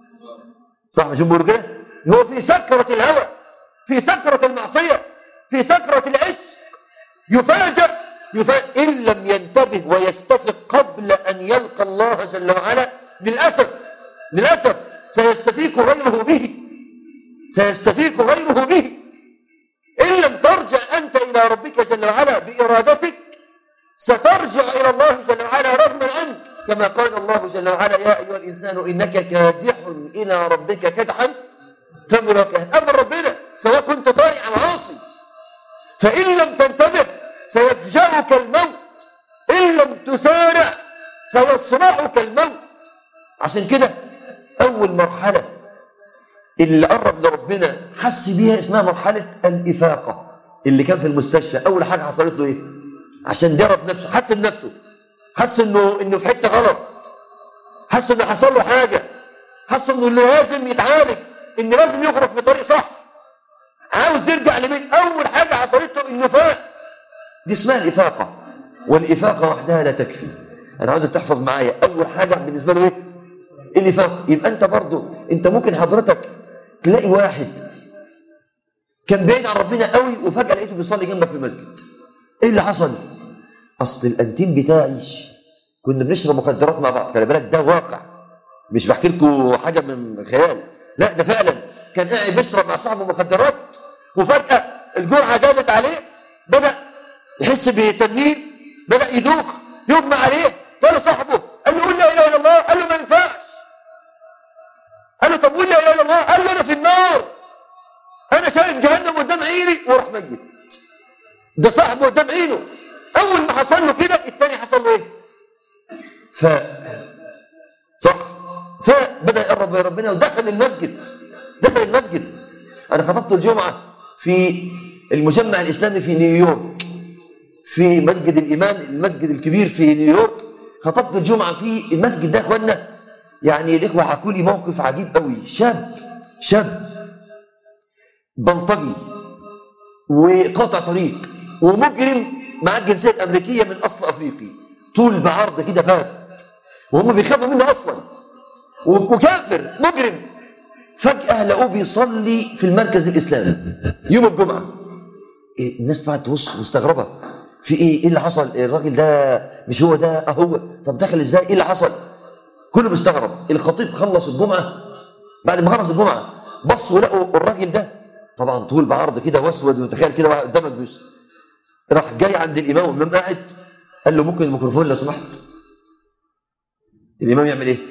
صح مش بيقولوا كده؟ هو في سكرة الهوى، في سكرة المعصية، في سكرة العشق، يفاجأ يفاجأ إن لم ينتبه ويستفق قبل أن يلقى الله جل وعلا. للأسف للأسف سيستفيق غيره به، سيستفيق غيره به. إن لم ترجع أنت إلى ربك جل وعلا بإرادتك، سترجع إلى الله جل وعلا رغما عنك، كما قال الله جل وعلا يا أيها الإنسان إنك كادح إلى ربك كدحا فملاقيه. أمر ربنا سواء كنت طائع أو عاصي، فإن لم تنتبه سيفجأك الموت، إن لم تسارع سيصرعك الموت. عشان كده أول مرحلة اللي قرب لربنا حس بيها اسمها مرحلة الإفاقة. اللي كان في المستشفى أول حاجة حصلت له إيه؟ عشان درب نفسه، حس بنفسه، حس إنه إنه في حتة غلط، حس إنه حصل له حاجة، حس إنه لازم يتعالج، إنه لازم يخرج في طريق صح، عاوز يرجع لبيت. أول حاجة حصلت له إنه فاق. دي اسمها الإفاقة، والإفاقة وحدها لا تكفي. أنا عاوزك تحفظ معايا أول حاجة بالنسبة له إيه؟ الإفاقة. يبقى أنت برضو أنت ممكن حضرتك تلاقي واحد كان بعيد عن ربنا قوي وفجأة لقيته بيصلي جنبك في المسجد. إيه اللي حصل؟ أصل الأنتيم بتاعي كنا بنشرب مخدرات مع بعض. خلي بالك ده واقع، مش بحكي لكم حاجة من خيال، لا ده فعلا كان قاعد بيشرب مع صاحبه مخدرات، وفجأة الجرعة زادت عليه، بدأ يحس بتنميل، بدأ يدوخ، يغمى عليه. قال صاحبه، قال له قول لا إله إلا الله، قال له ما ينفعش. قال له طب قول لا إله إلا الله، قال له أنا في النار، أنا شايف جهنم قدام عيني، وراح ميت. ده صاحبه قدام عينه. أول ما حصل له كده التاني حصل له إيه؟ ف صح؟ فبدأ يقرب يا ربنا ودخل المسجد، دخل المسجد. أنا خطبت الجمعة في المجمع الإسلامي في نيويورك، في مسجد الإيمان، المسجد الكبير في نيويورك. خطبت الجمعة في المسجد ده. يا إخوانا يعني الإخوة حكوا لي موقف عجيب قوي. شاب شاب بلطجي وقاطع طريق ومجرم مع الجنسية الأمريكية من أصل أفريقي، طول بعرض كده باب، وهم بيخافوا منه أصلا، وكافر مجرم. فجأة لقوه بيصلي في المركز الإسلامي يوم الجمعة. إيه الناس بقى تبص مستغربة، في إيه؟ إيه اللي حصل؟ الراجل ده مش هو ده؟ أهو. طب دخل إزاي؟ إيه اللي حصل؟ كله مستغرب. الخطيب خلص الجمعة، بعد ما خلص الجمعة بصوا لقوا الراجل ده طبعا طول بعرض كده واسود، وتخيل كده قدامك بس. راح جاي عند الإمام والإمام قاعد، قال له ممكن الميكروفون لو سمحت؟ الإمام يعمل إيه؟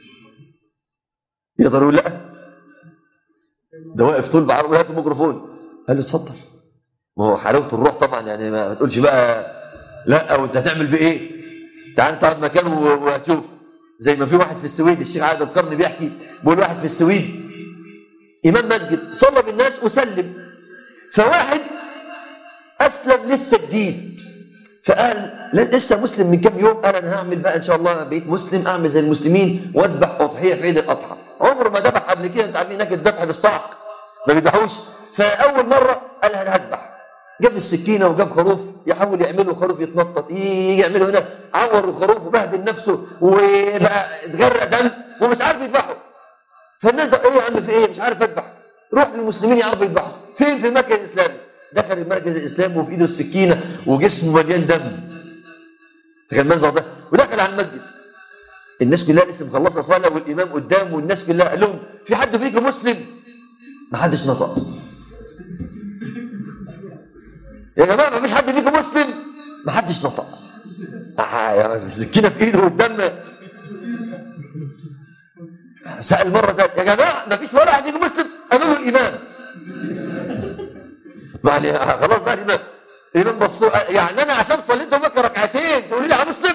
يقدر يقول لا؟ ده واقف طول بعرض، هات الميكروفون. قال له اتفضل. ما هو حلاوة الروح طبعا، يعني ما تقولش بقى لا وانت هتعمل بايه؟ تعال تقعد مكانه وهتشوف. زي ما في واحد في السويد، الشيخ عادل القرني بيحكي، بيقول واحد في السويد إمام مسجد صلى بالناس وسلم، فواحد أسلم لسه جديد، فقال لسه مسلم من كم يوم، قال أنا هعمل بقى إن شاء الله بقيت مسلم، أعمل زي المسلمين وأذبح أضحية في عيد الأضحى. عمره ما ذبح قبل كده، أنت عارفين هناك الذبح بالصعق ما بيذبحوش. فأول مرة قال أنا هذبح، جاب السكينة وجاب خروف، يحاول يعمله خروف يتنطط، يجي يعمله هنا، عور الخروف وبهدل نفسه وبقى اتغرق دم ومش عارف يذبحه. فالناس ده ايه يا عم في ايه؟ مش عارف اذبح. روح للمسلمين يعرفوا يذبحوا. فين؟ في المركز الاسلامي. دخل المركز الاسلامي وفي ايده السكينه وجسمه مليان دم. تخيل المنظر ده. ودخل على المسجد، الناس كلها لسه مخلصه صلاه والامام قدام والناس كلها. قال لهم في حد فيكم مسلم؟ ما حدش نطق. يا جماعه ما فيش حد فيكم مسلم؟ ما حدش نطق. آه السكينه في ايده والدم. سأل مرة ثانية يا جماعة ما فيش ولا واحد فيكم مسلم؟ قالوا له الإمام. يعني خلاص بقى الإمام. الإمام بصوا، يعني أنا عشان صليت بك ركعتين تقولي لي يا مسلم؟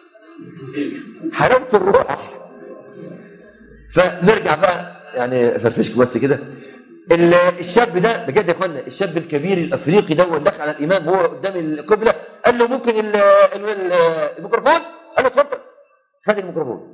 حلاوة الروح. فنرجع بقى يعني فرفشكم بس كده. الشاب ده بجد يا اخوانا، الشاب الكبير الافريقي ده دخل على الامام وهو قدام القبله، قال له ممكن الميكروفون؟ قال له اتفضل. خد الميكروفون،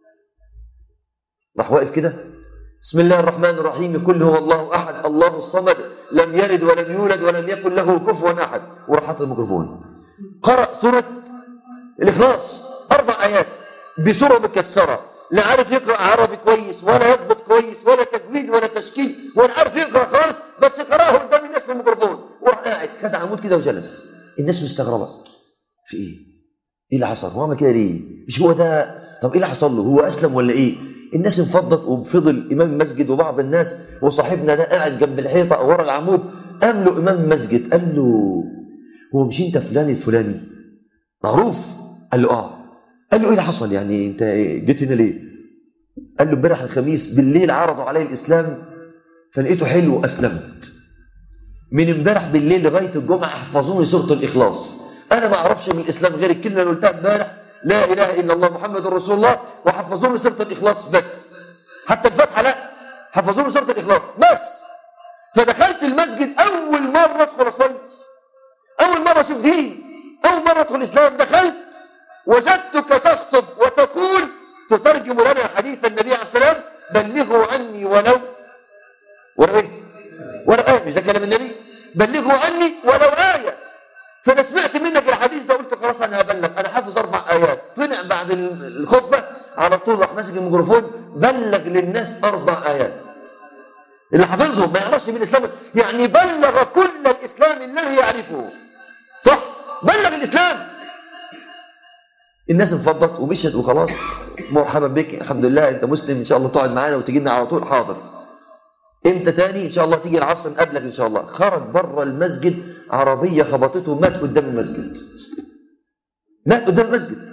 راح واقف كده، بسم الله الرحمن الرحيم، قل هو الله احد الله الصمد لم يلد ولم يولد ولم يكن له كفوا احد، وراح حاطط الميكروفون. قرأ سوره الاخلاص اربع ايات بسوره مكسره، لا عارف يقرأ عربي كويس ولا يضبط كويس ولا تجويد ولا تشكيل ولا عارف يقرأ خالص، بس قرأه قدام الناس في الميكروفون، وراح قاعد خد عمود كده وجلس. الناس مستغربة، في ايه؟ ايه اللي حصل؟ هو عمل كده ليه؟ مش هو ده؟ طب ايه اللي حصل له؟ هو اسلم ولا ايه؟ الناس انفضت، وفضل امام المسجد وبعض الناس وصاحبنا ده قاعد جنب الحيطه او ورا العمود. قام له امام المسجد قال له هو مش انت فلان الفلاني معروف؟ قال له اه. قال له ايه اللي حصل؟ يعني انت جيت هنا ليه؟ قال له امبارح الخميس بالليل عرضوا علي الاسلام فلقيته حلو واسلمت. من امبارح بالليل لغايه الجمعه حفظوني سوره الاخلاص. انا ما اعرفش من الاسلام غير الكلمه اللي قلتها امبارح، لا اله الا الله محمد رسول الله، وحفظوني سوره الاخلاص بس. حتى الفاتحه لا، حفظوني سوره الاخلاص بس. فدخلت المسجد اول مره ادخل اصلي، اول مره اشوف دين، اول مره ادخل الاسلام. دخلت وجدتك تخطب وتقول تترجم لنا حديث النبي عليه السلام، بلغوا عني ولو ولو ايه؟ ولو آية. مش ده كلام النبي؟ بلغوا عني ولو آية. فأنا سمعت منك الحديث ده قلت خلاص أنا هبلغ، أنا حافظ أربع آيات. طلع بعد الخطبة على طول راح ماسك الميكروفون بلغ للناس أربع آيات. اللي حافظهم ما يعرفش من الإسلام، يعني بلغ كل الإسلام الذي يعرفه. صح؟ بلغ الإسلام. الناس انفضت ومشت وخلاص. مرحبا بك، الحمد لله انت مسلم، ان شاء الله تقعد معانا وتجي لنا على طول. حاضر. امتى تاني؟ ان شاء الله تيجي العصر نقابلك ان شاء الله. خرج بره المسجد، عربيه خبطته مات قدام المسجد. مات قدام المسجد.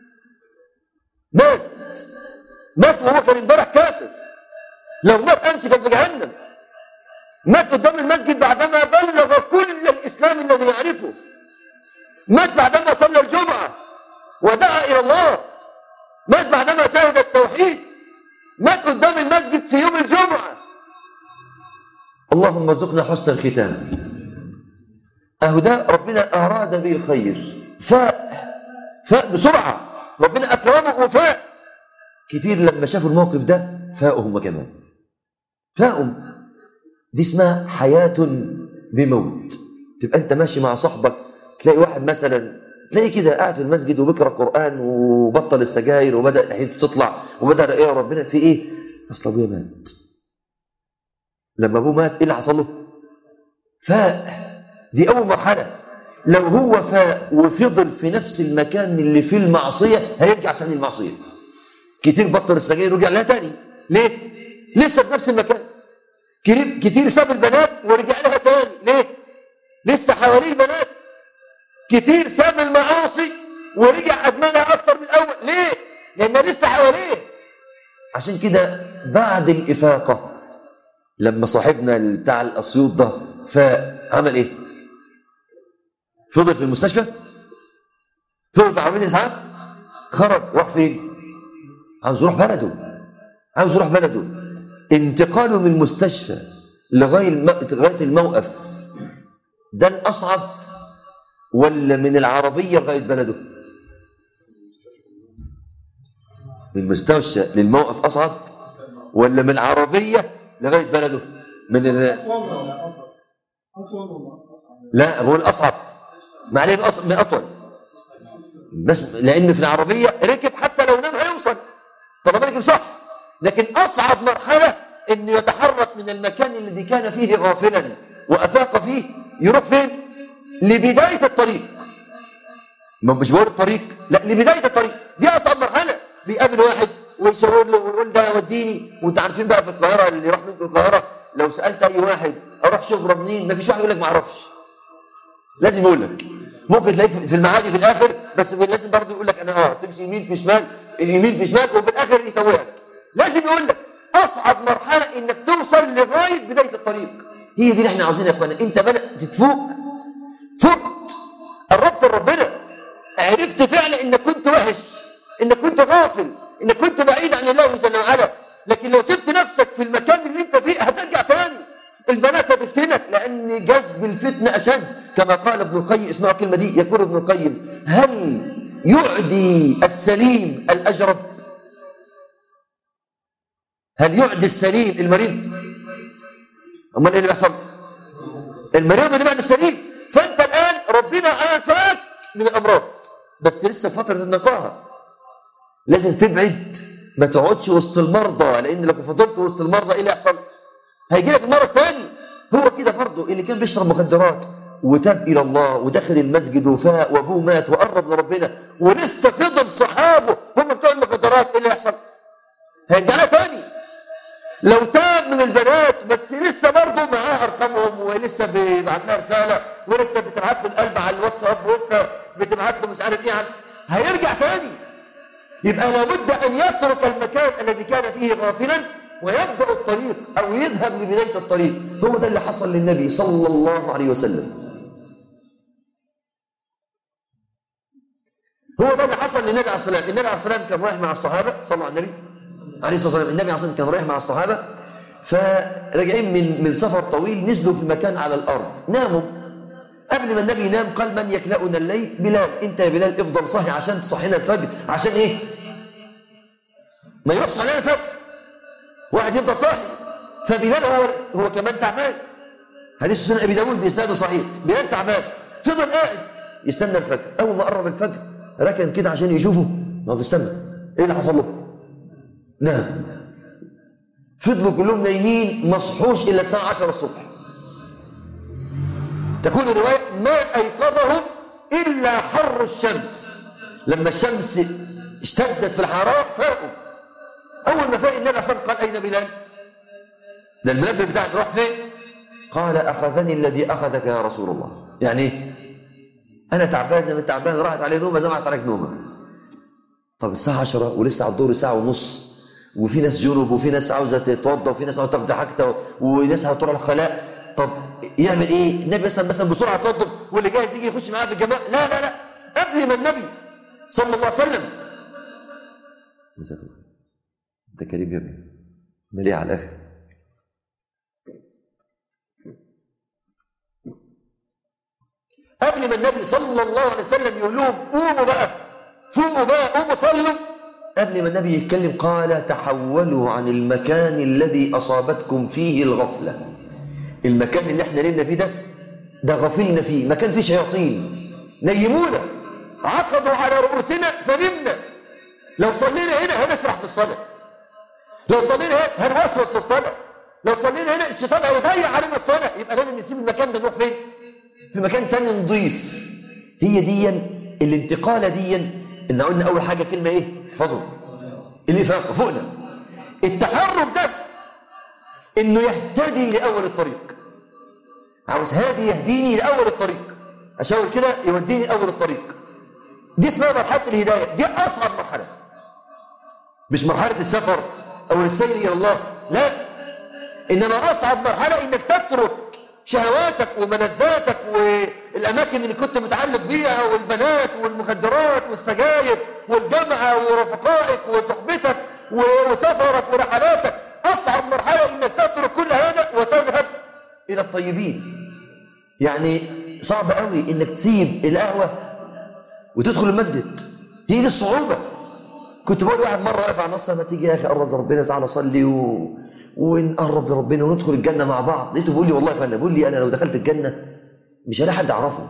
مات مات وهو كان امبارح كافر. لو مات امس كان في جهنم. مات قدام المسجد بعدما بلغ كل الاسلام الذي يعرفه. مات بعدما صلى الجمعه ودعا الى الله. مات بعدما شهد التوحيد. مات قدام المسجد في يوم الجمعه. اللهم ارزقنا حسن الختام. اهو ده ربنا اراد به الخير، فاء فاء بسرعه، ربنا اكرمه وفاء. كتير لما شافوا الموقف ده فاقوا هم كمان. فاقوا. دي اسمها حياه بموت. تبقى انت ماشي مع صاحبك تلاقي واحد مثلا، تلاقي كده قاعد في المسجد وبيقرا قران وبطل السجاير وبدا لحيته تطلع وبدا يقرا ربنا في ايه؟ اصل ابويا مات. لما ابوه مات ايه اللي حصل له؟ فاء. دي اول مرحله. لو هو فاء وفضل في نفس المكان اللي فيه المعصيه هيرجع تاني المعصيه. كتير بطل السجاير ورجع لها تاني. ليه؟ لسه في نفس المكان. كتير ساب البنات ورجع لها تاني. ليه؟ لسه حواليه البنات. كتير ساب المعاصي ورجع ادمنها اكتر من الاول. ليه؟ لانها لسه حواليه. عشان كده بعد الافاقه لما صاحبنا بتاع الاسيوط ده فعمل ايه؟ فضل في المستشفى؟ فضل في عربيه اسعاف؟ خرج راح فين؟ عاوز يروح بلده. عاوز يروح بلده. انتقاله من المستشفى لغايه لغايه الموقف ده الاصعب ولا من العربيه لغايه بلده؟ من المستشفى للموقف اصعب ولا من العربيه لغايه بلده؟ من ال... لا هو الاصعب. ما عليه الاصعب من اطول. بس لان في العربيه ركب حتى لو نام هيوصل طالما ركب صح. لكن اصعب مرحله انه يتحرك من المكان الذي كان فيه غافلا وافاق فيه يروح فين؟ لبدايه الطريق. ما مش بقول الطريق، لا لبدايه الطريق. دي اصعب مرحله. بيقابل واحد ويشاور له ويقول ده وديني. وانت عارفين بقى في القاهره اللي يروح منكم القاهره لو سالت اي واحد اروح شبرا منين؟ ما فيش واحد يقول لك ما اعرفش. لازم يقول لك. ممكن تلاقيك في المعادي في الاخر بس لازم برضه يقول لك انا اه تمشي يمين في شمال يمين في شمال وفي الاخر يتوهك. لازم يقول لك. اصعب مرحله انك توصل لغايه بدايه الطريق. هي دي اللي احنا عاوزينها يا اخوانا. انت بدات تفوق، فقت، قربت لربنا، عرفت فعلا انك كنت وحش، انك كنت غافل، انك كنت بعيد عن الله جل وعلا. لكن لو سبت نفسك في المكان اللي انت فيه هترجع تاني. البنات هتفتنك، لأن جذب الفتنة أشد. كما قال ابن القيم، اسمعوا الكلمة دي، يقول ابن القيم: هل يعدي السليم الأجرب؟ هل يعدي السليم المريض؟ أمال إيه اللي بيحصل؟ المريض اللي بعد السليم. فأنت الآن ربنا عافاك من الأمراض، بس لسه فترة النقاهة، لازم تبعد، ما تقعدش وسط المرضى، لأن لو فضلت وسط المرضى إيه اللي يحصل؟ هيجي لك المرض تاني. هو كده برضه اللي كان بيشرب مخدرات وتاب إلى الله ودخل المسجد وفاق وأبوه مات وقرب لربنا ولسه فضل صحابه هم بتوع المخدرات، إيه اللي يحصل؟ هيرجع لها تاني. لو تاب من البنات بس لسه برضه معاه أرقامهم ولسه بيبعت لها رسالة ولسه بتبعت له القلب على الواتساب ولسه بتبعت له مش عارف إيه، هيرجع تاني. يبقى لابد أن يترك المكان الذي كان فيه غافلا ويبدأ الطريق أو يذهب لبداية الطريق. هو ده اللي حصل للنبي صلى الله عليه وسلم. هو ده اللي حصل للنبي عليه الصلاة والسلام. النبي عليه الصلاة والسلام كان رايح مع الصحابة، صلى على النبي عليه الصلاة والسلام. النبي عليه الصلاة والسلام كان رايح مع الصحابة، فراجعين من من سفر طويل، نزلوا في مكان على الأرض، ناموا. قبل ما النبي ينام قال: من يكلأنا الليل؟ بلال. أنت يا بلال افضل صاحي عشان تصحينا الفجر. عشان إيه؟ ما يروحش علينا الفجر، واحد يفضل صاحي. فبلال هو هو كمان تعبان. حديث سنن ابي داود باسناد صحيح، بلال تعبان فضل قاعد يستنى الفجر. اول ما قرب الفجر ركن كده عشان يشوفه، ما هو بيستنى. ايه اللي حصل له؟ نام. فضلوا كلهم نايمين ما صحوش الا الساعه عشرة الصبح. تكون الروايه: ما ايقظهم الا حر الشمس. لما الشمس اشتدت في الحراره فاقوا. أول ما فاق النبي عليه الصلاة والسلام قال: أين بلال؟ ده المنبه بتاعك رحت فين؟ قال: أخذني الذي أخذك يا رسول الله. يعني إيه؟ أنا تعبان زي ما تعبان، راحت عليه نومة زي ما راحت عليك نومة. طب الساعة عشرة ولسه على الظهر ساعة ونص، وفي ناس جنب وفي ناس عاوزة تتوضى وفي ناس عاوزة تاخد حاجتها وناس هتروح الخلاء. طب يعمل إيه؟ النبي مثلا مثلا بسرعة يتوضى واللي جاهز يجي يخش معاه في الجماعة؟ لا لا لا، قبل ما النبي صلى الله عليه وسلم. انت كريم يا ابني، مليء على الاخر. قبل ما النبي صلى الله عليه وسلم يقول لهم: قوموا بقى، فوقوا بقى، قوموا صلوا. قبل ما النبي يتكلم قال: تحولوا عن المكان الذي اصابتكم فيه الغفله. المكان اللي احنا نمنا فيه ده ده غفلنا فيه، مكان فيه شياطين نيمونا، عقدوا على رؤوسنا فنمنا. لو صلينا هنا هنسرح في الصلاه، لو صلينا هنا هنوسوس في الصلاه، لو صلينا هنا الشيطان هيضيع علينا الصلاه. يبقى لازم نسيب المكان ده نروح فين؟ في مكان تاني نضيف. هي دي الانتقاله دي. ان قلنا اول حاجه كلمه ايه؟ احفظوا الافاقه فوقنا. التحرك ده انه يهتدي لاول الطريق. عاوز هادي يهديني لاول الطريق، اشاور كده يوديني اول الطريق. دي اسمها مرحله الهدايه، دي اصعب مرحله. مش مرحله السفر أو السير إلى الله، لا، إنما أصعب مرحلة إنك تترك شهواتك وملذاتك والأماكن اللي كنت متعلق بيها والبنات والمخدرات والسجاير والجامعة ورفقائك وصحبتك وسفرك ورحلاتك. أصعب مرحلة إنك تترك كل هذا وتذهب إلى الطيبين. يعني صعب قوي إنك تسيب القهوة وتدخل المسجد، هي دي الصعوبة. كنت بقول واحد مرة واقف على نص: ما تيجي يا أخي قرب لربنا تعالى صلي و... ونقرب لربنا وندخل الجنة مع بعض. لقيته بيقول لي: والله يا فندم، بيقول لي أنا لو دخلت الجنة مش هلاقي حد أعرفه.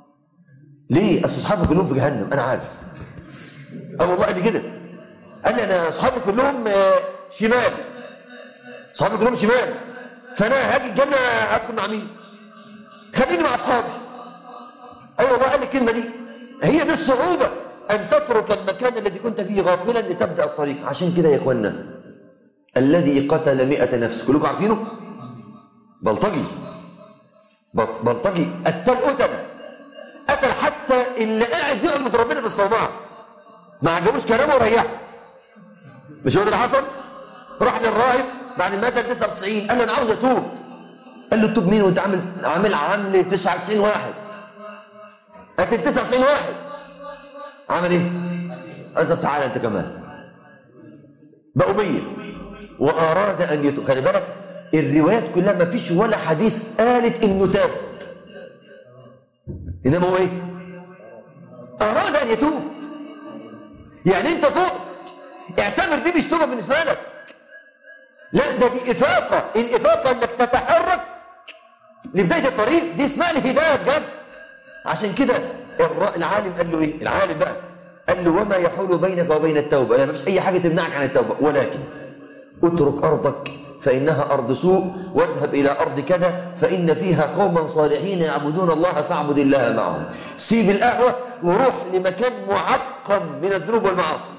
ليه؟ أصل أصحابي كلهم في جهنم. أنا عارف. أه والله قال لي كده. قال لي: أنا أصحابي كلهم شمال، أصحابي كلهم شمال، فأنا هاجي الجنة هدخل مع مين؟ خليني مع أصحابي. أيوة والله قال لي الكلمة دي. هي دي الصعوبة، أن تترك المكان الذي كنت فيه غافلا لتبدأ الطريق. عشان كده يا إخوانا، الذي قتل مئة نفس كلكم عارفينه؟ بلطجي. بلطجي قتل قتل قتل حتى اللي قاعد يعبد ربنا بالصومعة، ما عجبوش كلامه وريحه. مش هو ده اللي حصل؟ راح للراهب بعد ما قتل تسعة وتسعين، قال له: أنا عاوز أتوب. قال له: تتوب مين وأنت عامل عامل عامل تسعة وتسعين واحد؟ قتل تسعة وتسعين واحد. عمل ايه؟ قال: طب تعالى انت كمان. بقوا مية. واراد ان يتوب. خلي بالك، الروايات كلها ما فيش ولا حديث قالت انه تاب، انما هو ايه؟ اراد ان يتوب. يعني انت فقت، اعتبر دي مش توبه بالنسبه لك، لا ده دي افاقه. الافاقه انك تتحرك لبدايه الطريق، دي اسمها الهدايه بجد. عشان كده العالم قال له ايه؟ العالم بقى قال له وما يحول بينك وبين التوبه، يعني ما فيش اي حاجه تمنعك عن التوبه، ولكن اترك ارضك فانها ارض سوء، واذهب الى ارض كذا فان فيها قوما صالحين يعبدون الله فاعبد الله معهم. سيب القهوه وروح لمكان معقم من الذنوب والمعاصي.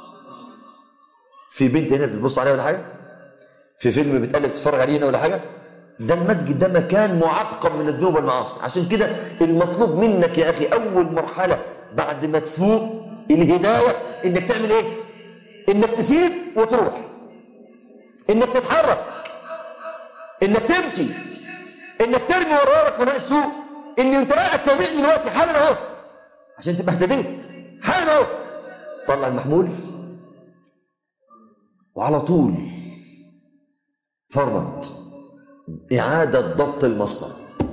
في بنت هنا بتبص عليها ولا حاجه؟ في فيلم بتقلب تتفرج عليه هنا ولا حاجه؟ ده المسجد ده مكان معقم من الذنوب والمعاصي. عشان كده المطلوب منك يا اخي اول مرحله بعد ما تفوق الهدايه انك تعمل ايه؟ انك تسيب وتروح، انك تتحرك، انك تمشي، انك ترمي وراك فناء السوق. ان انت قاعد سامعني دلوقتي حالا اهو عشان تبقى اهتديت حالا اهو. طلع المحمول وعلى طول فرمت إعادة ضبط المصدر.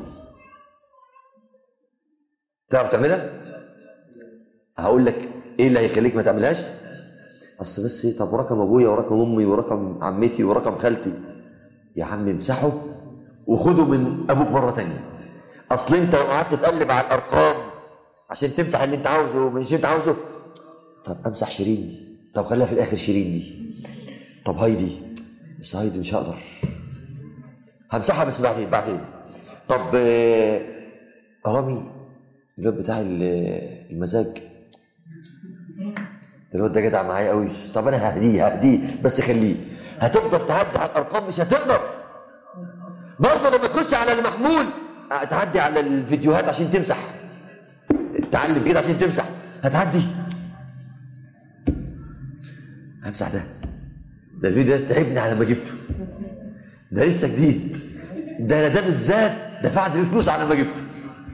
تعرف تعملها؟ هقول لك إيه اللي هيخليك ما تعملهاش؟ أصل بس إيه، طب ورقم أبويا ورقم أمي ورقم عمتي ورقم خالتي. يا عم امسحه وخده من أبوك مرة تانية. أصل أنت لو قعدت تقلب على الأرقام عشان تمسح اللي أنت عاوزه ومش أنت عاوزه، طب أمسح شيرين، طب خليها في الآخر شيرين دي، طب هايدي، بس هايدي مش هقدر همسحها بس بعدين بعدين طب رامي الواد بتاع المزاج الواد ده جدع معايا قوي، طب انا ههديه ههديه بس خليه. هتفضل تعدي على الارقام مش هتقدر. برضه لما تخش على المحمول تعدي على الفيديوهات عشان تمسح، تعلم كده عشان تمسح، هتعدي همسح ده ده الفيديو ده تعبني على ما جبته، ده لسه جديد، ده انا ده بالذات دفعت فيه فلوس على ما جبته،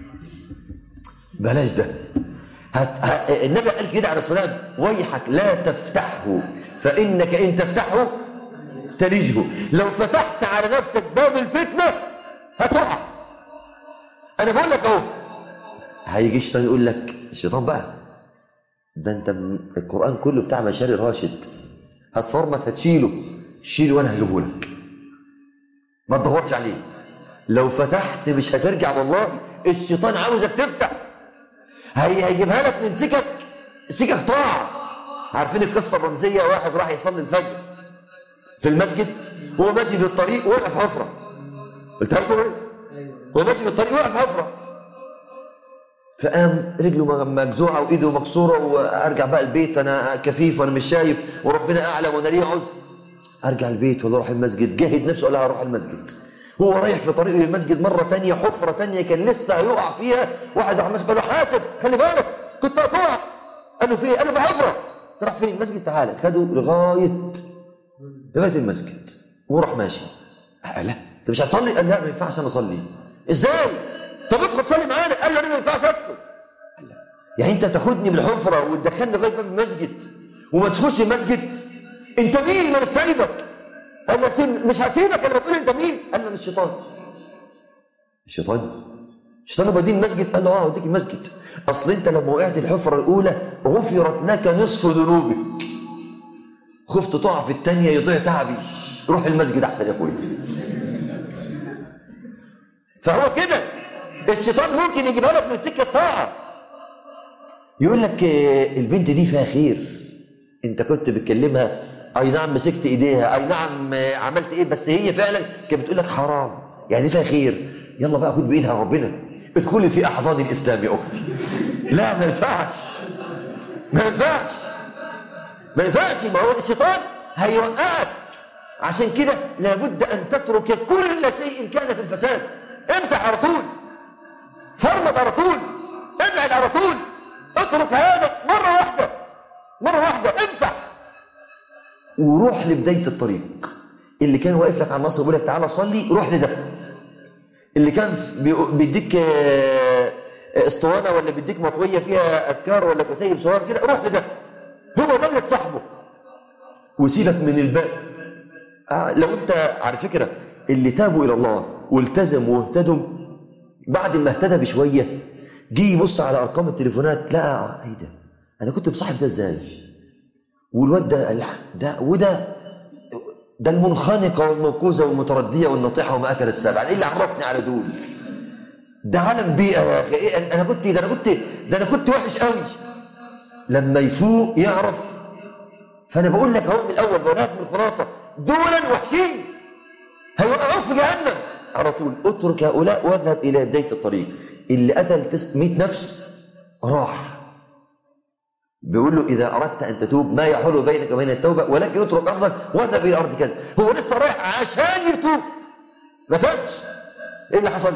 بلاش ده. هت... هت... النبي قال كده عليه السلام ويحك لا تفتحه فانك ان تفتحه تلجه. لو فتحت على نفسك باب الفتنه هتقع. انا بقول لك اهو، هيجي الشيطان يقول لك، الشيطان بقى ده انت القران كله بتاع مشاري راشد، هتفرمت هتشيله، شيله وانا هجيبه لك، ما تدورش عليه. لو فتحت مش هترجع والله. الشيطان عاوزك تفتح، هي هيجيبها لك من سكك سكك طاعه. عارفين القصه الرمزيه؟ واحد راح يصلي الفجر في المسجد وهو ماشي في الطريق وقع في حفره. قلتها لكم ايه؟ وهو ماشي في الطريق وقع في حفره، فقام رجله مجزوعه وايده مكسوره، وارجع بقى البيت انا كفيف وانا مش شايف وربنا اعلم وانا ليه عذر. ارجع البيت ولا اروح المسجد؟ جاهد نفسه قال هروح المسجد. هو رايح في طريقه للمسجد مره ثانيه حفره ثانيه كان لسه هيقع فيها، واحد راح ماسك قال له حاسب خلي بالك كنت هتقع. قال له في ايه؟ قال له في حفره. راح فين؟ المسجد. تعالى خده لغايه لغايه المسجد وراح ماشي. قال لا انت مش هتصلي؟ قال لا ما ينفعش انا اصلي. ازاي؟ طب ادخل صلي معانا. قال له انا ما ينفعش ادخل. يعني انت تاخدني بالحفره وتدخلني لغايه باب المسجد وما تخش المسجد؟ انت مين؟ ما مش سايبك. قال له مش هسيبك انا بتقول انت مين؟ قال له انا الشيطان. الشيطان؟ الشيطان بيوديني المسجد؟ قال له اه اوديك المسجد. اصل انت لما وقعت الحفره الاولى غفرت لك نصف ذنوبك، خفت تقع في الثانيه يضيع تعبي، روح المسجد احسن يا اخويا. فهو كده الشيطان ممكن يجيبها لك من سكه طاعه، يقول لك البنت دي فيها خير، انت كنت بتكلمها اي نعم مسكت ايديها، اي نعم عملت ايه، بس هي فعلا كانت بتقول لك حرام، يعني فيها خير، يلا بقى خد بايدها ربنا ادخلي في احضان الاسلام يا اختي. لا ما ينفعش ما ينفعش ما ينفعش ما هو الشيطان هيوقعك. عشان كده لابد ان تترك كل شيء كان في الفساد. امسح على طول، فرمط على طول، ابعد على طول، اترك هذا مره واحده مره واحده، امسح وروح لبدايه الطريق. اللي كان واقف لك على النصر بيقول لك تعالى صلي، روح لده. اللي كان بيديك اسطوانه ولا بيديك مطويه فيها اذكار ولا كتيب صغير كده، روح لده. هو ده اللي تصاحبه وسيبك من الباقي. آه لو انت على فكره اللي تابوا إلى الله والتزموا واهتدوا بعد ما اهتدى بشوية جه يبص على أرقام التليفونات، لا إيه ده؟ أنا كنت مصاحب ده إزاي؟ والواد ده ده وده ده المنخنقة والموكوزة والمتردية والنطيحة وما أكل السبع، إيه اللي عرفني على دول؟ ده عالم بيئة يا أخي. إيه أنا كنت ده أنا كنت ده أنا كنت وحش قوي. لما يفوق يعرف. فأنا بقول لك أهو من الأول بنات من الخلاصة دولا وحشين هيوقعوك في جهنم على طول. اترك هؤلاء واذهب إلى بداية الطريق. اللي قتل مئة نفس راح بيقول له إذا أردت أن تتوب ما يحول بينك وبين التوبة ولكن اترك أرضك واذهب إلى أرض كذا. هو لسه رايح عشان يتوب ما تابش. إيه اللي حصل؟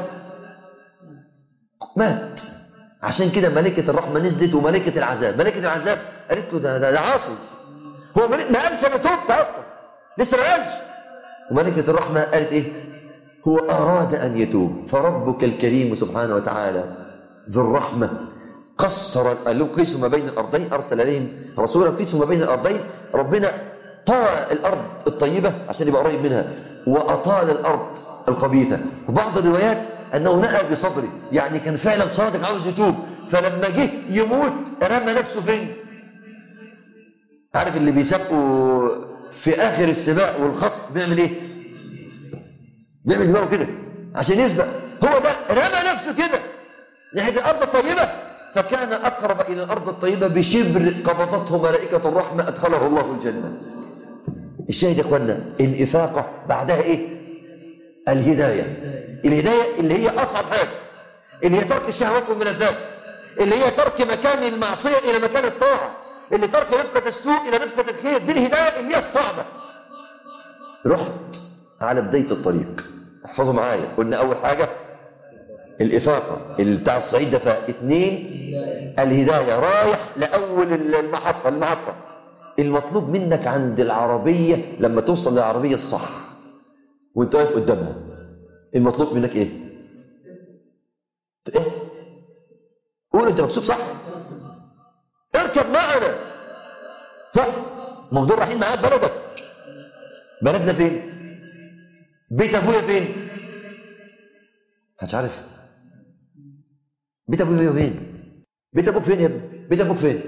مات. عشان كده ملكة الرحمة نزلت وملكة العذاب. ملكة العذاب قالت له ده ده, ده عاصي. هو ما قالش أنا توبت أصلا لسه ما قالش. وملكة الرحمة قالت إيه؟ هو أراد أن يتوب. فربك الكريم سبحانه وتعالى ذو الرحمة قصر قال له قيسوا ما بين الأرضين، أرسل عليهم رسولا قيسوا ما بين الأرضين. ربنا طوى الأرض الطيبة عشان يبقى قريب منها وأطال الأرض الخبيثة. وبعض الروايات أنه نأى بصدره، يعني كان فعلا صادق عاوز يتوب، فلما جه يموت رمى نفسه فين؟ عارف اللي بيسابقوا في آخر السباق والخط بيعمل إيه؟ بيعمل دماغه كده عشان يسبق. هو ده رمى نفسه كده ناحية الأرض الطيبة، فكان أقرب إلى الأرض الطيبة بشبر قبضته ملائكة الرحمة أدخله الله الجنة. الشاهد يا إخوانا الإفاقة بعدها إيه؟ الهداية. الهداية اللي هي أصعب حاجة، اللي هي ترك الشهوات والملذات، اللي هي ترك مكان المعصية إلى مكان الطاعة، اللي ترك رفقة السوء إلى رفقة الخير. دي الهداية اللي هي الصعبة. رحت على بداية الطريق. احفظوا معايا. قلنا أول حاجة الإفاقة اللي بتاع الصعيد ده فاق. اثنين الهداية رايح لأول المحطة المحطة المطلوب منك عند العربية لما توصل للعربية الصح وانت واقف قدامها المطلوب منك ايه؟ ايه؟ قول انت مكسوف صح؟ اركب معنا صح؟ ما هم دول رايحين معاك بلدك. بلدنا فين؟ بيت ابويا فين؟ مش عارف بيت ابويا فين؟ بيت ابوك فين يا ابني؟ بيت ابوك فين؟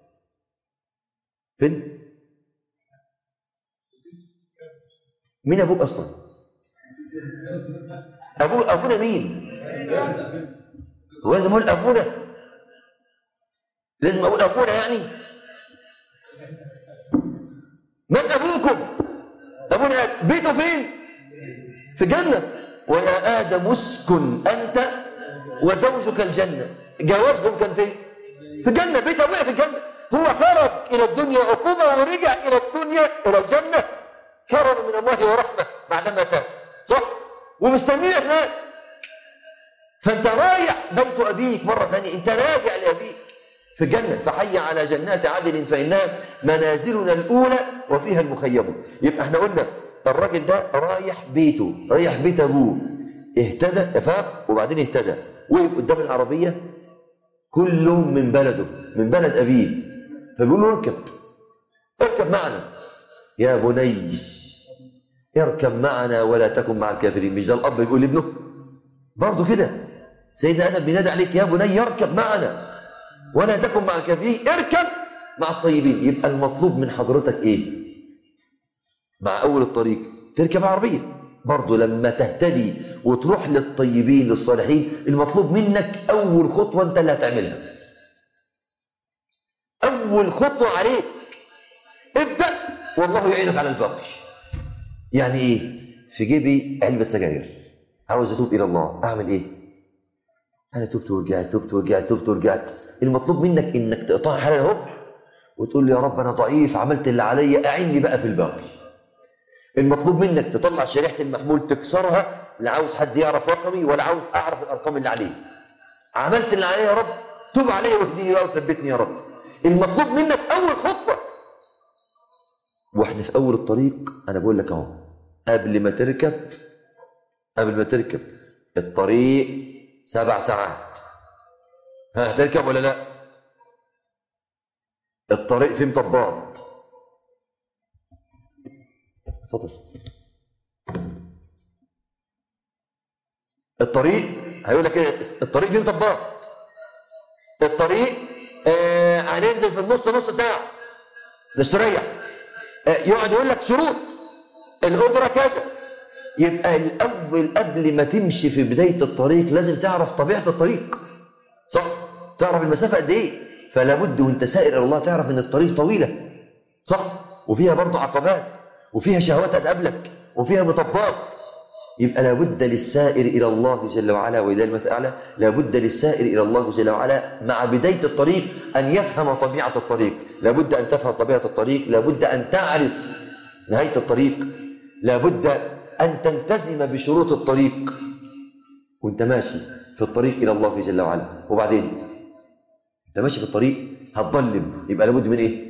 فين؟ مين ابوك اصلا؟ ابو ابونا مين؟ هو لازم اقول ابونا؟ لازم اقول ابونا يعني؟ من ابوكم؟ ابونا بيته فين؟ في الجنه. ويا ادم اسكن انت وزوجك الجنه. جوازهم كان فين؟ في الجنه. بيت ابويا في الجنه. هو خرج الى الدنيا عقوبه ورجع الى الدنيا الى الجنه كرم من الله ورحمه بعدما تاب صح؟ ومستنيك هناك. فانت رايح بيت ابيك مره ثانيه، انت راجع لابيك في الجنه. فحي على جنات عدن فانها منازلنا الاولى وفيها المخيم. يبقى احنا قلنا الراجل ده رايح بيته، رايح بيت ابوه، اهتدى افاق وبعدين اهتدى، وقف قدام العربيه كله من بلده من بلد ابيه، فبيقول له اركب اركب معنا يا بني اركب معنا ولا تكن مع الكافرين. مش ده الاب بيقول لابنه؟ برضه كده سيدنا ادم بينادي عليك يا بني اركب معنا ولا تكن مع الكافرين، اركب مع الطيبين. يبقى المطلوب من حضرتك ايه؟ مع اول الطريق تركب عربيه. برضه لما تهتدي وتروح للطيبين للصالحين المطلوب منك اول خطوه انت اللي هتعملها. اول خطوه عليك ابدا والله يعينك على الباقي. يعني ايه؟ في جيبي علبه سجاير عاوز اتوب الى الله، اعمل ايه؟ انا تبت ورجعت تبت ورجعت تبت ورجعت. المطلوب منك انك تقطعها حالا اهو وتقول لي يا رب انا ضعيف عملت اللي عليا اعني بقى في الباقي. المطلوب منك تطلع شريحه المحمول تكسرها، لا عاوز حد يعرف رقمي ولا عاوز اعرف الارقام اللي عليه. عملت اللي عليا يا رب تب علي واهديني بقى وثبتني يا رب. المطلوب منك اول خطوه. واحنا في اول الطريق انا بقول لك اهو قبل ما تركب قبل ما تركب الطريق سبع ساعات. ها هتركب ولا لا؟ الطريق فيه مطبات. اتفضل. الطريق هيقول لك ايه؟ الطريق فيه مطبات، الطريق آه هننزل في النص نص ساعه نستريح، آه يقعد يقول لك شروط الاجره كذا. يبقى الاول قبل ما تمشي في بدايه الطريق لازم تعرف طبيعه الطريق، صح؟ تعرف المسافه قد ايه. فلا بد وانت سائر الى الله تعرف ان الطريق طويله، صح؟ وفيها برضه عقبات، وفيها شهوات هتقابلك، وفيها مطبات. يبقى لابد للسائر الى الله جل وعلا، والى المثل الاعلى، لابد للسائر الى الله جل وعلا مع بدايه الطريق ان يفهم طبيعه الطريق. لابد ان تفهم طبيعه الطريق، لابد ان تعرف نهايه الطريق، لابد ان تلتزم بشروط الطريق وانت ماشي في الطريق الى الله جل وعلا. وبعدين انت ماشي في الطريق هتضلم، يبقى لابد من ايه؟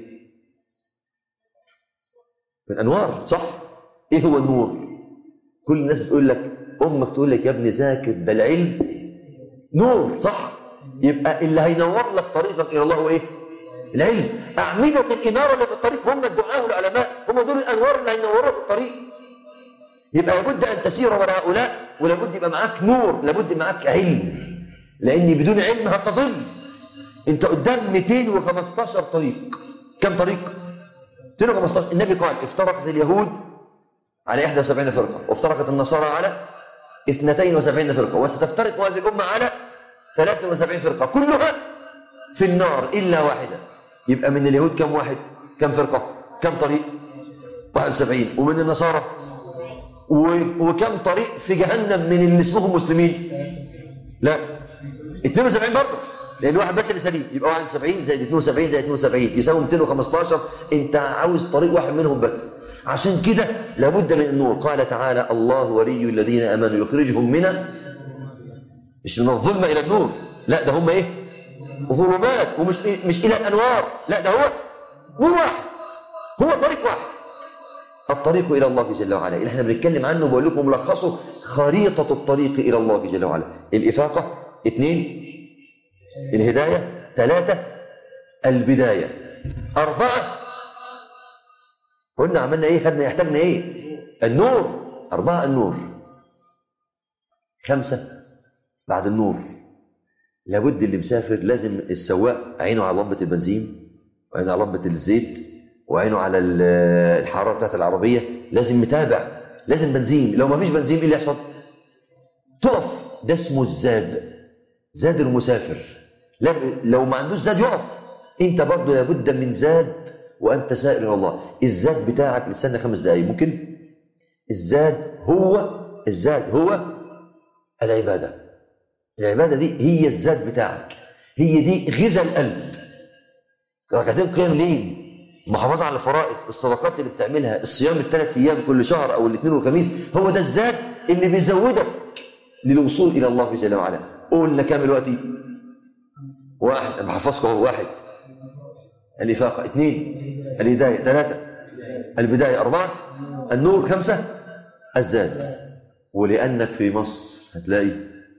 من انوار، صح؟ ايه هو النور؟ كل الناس بتقول لك، امك تقول لك يا ابني ذاكر، ده العلم نور، صح؟ يبقى اللي هينور لك طريقك الى الله هو ايه؟ العلم. اعمده الاناره اللي في الطريق هم الدعاء والعلماء، هم دول الانوار اللي هينوروا في الطريق. يبقى لابد ان تسير وراء هؤلاء، ولابد يبقى معاك نور، لابد معاك علم، لان بدون علم هتضل. انت قدام مئتين وخمستاشر طريق. كم طريق؟ مئتين وخمستاشر. النبي قال افترقت اليهود على إحدى وسبعين فرقة، وافترقت النصارى على اثنتين وسبعين فرقة، وستفترق هذه الأمة على ثلاثة وسبعين فرقة، كلها في النار إلا واحدة. يبقى من اليهود كم واحد؟ كم فرقة؟ كم طريق؟ واحد وسبعين. ومن النصارى وكم طريق في جهنم من اللي اسمهم مسلمين؟ لا، اثنين وسبعين برضه، لأن واحد بس اللي سليم. يبقى واحد وسبعين زائد اثنين وسبعين زائد اثنين وسبعين يساوي مئتين وخمستاشر. أنت عاوز طريق واحد منهم بس. عشان كده لابد من النور. قال تعالى الله ولي الذين امنوا يخرجهم من، مش من الظلمه الى النور، لا ده هم ايه؟ ظلمات، ومش مش الى الانوار، لا ده هو نور واحد، هو طريق واحد، الطريق الى الله جل وعلا اللي احنا بنتكلم عنه. بقول لكم ملخصه خريطه الطريق الى الله جل وعلا. الافاقه، اثنين الهدايه، ثلاثه البدايه، اربعه قلنا عملنا ايه؟ خدنا يحتاجنا ايه؟ النور. أربعة النور. خمسة بعد النور لابد اللي مسافر لازم السواق عينه على لمبة البنزين، وعينه على لمبة الزيت، وعينه على الحرارة بتاعت العربية، لازم متابع، لازم بنزين. لو ما فيش بنزين ايه اللي يحصل؟ تقف. ده اسمه الزاد، زاد المسافر. لو ما عندوش زاد يقف. انت برضه لابد من زاد وأنت سائر إلى الله. الزاد بتاعك لسنة خمس دقايق ممكن؟ الزاد هو الزاد هو العبادة. العبادة دي هي الزاد بتاعك، هي دي غذاء القلب. ركعتين قيام ليل، محافظة على الفرائض، الصدقات اللي بتعملها، الصيام الثلاث أيام كل شهر أو الاثنين والخميس، هو ده الزاد اللي بيزودك للوصول إلى الله جل وعلا. قلنا كام دلوقتي؟ واحد، أنا بحفظكم اهو. واحد الإفاقة، اثنين الهداية، ثلاثة البداية، أربعة النور، خمسة الزاد. ولأنك في مصر هتلاقي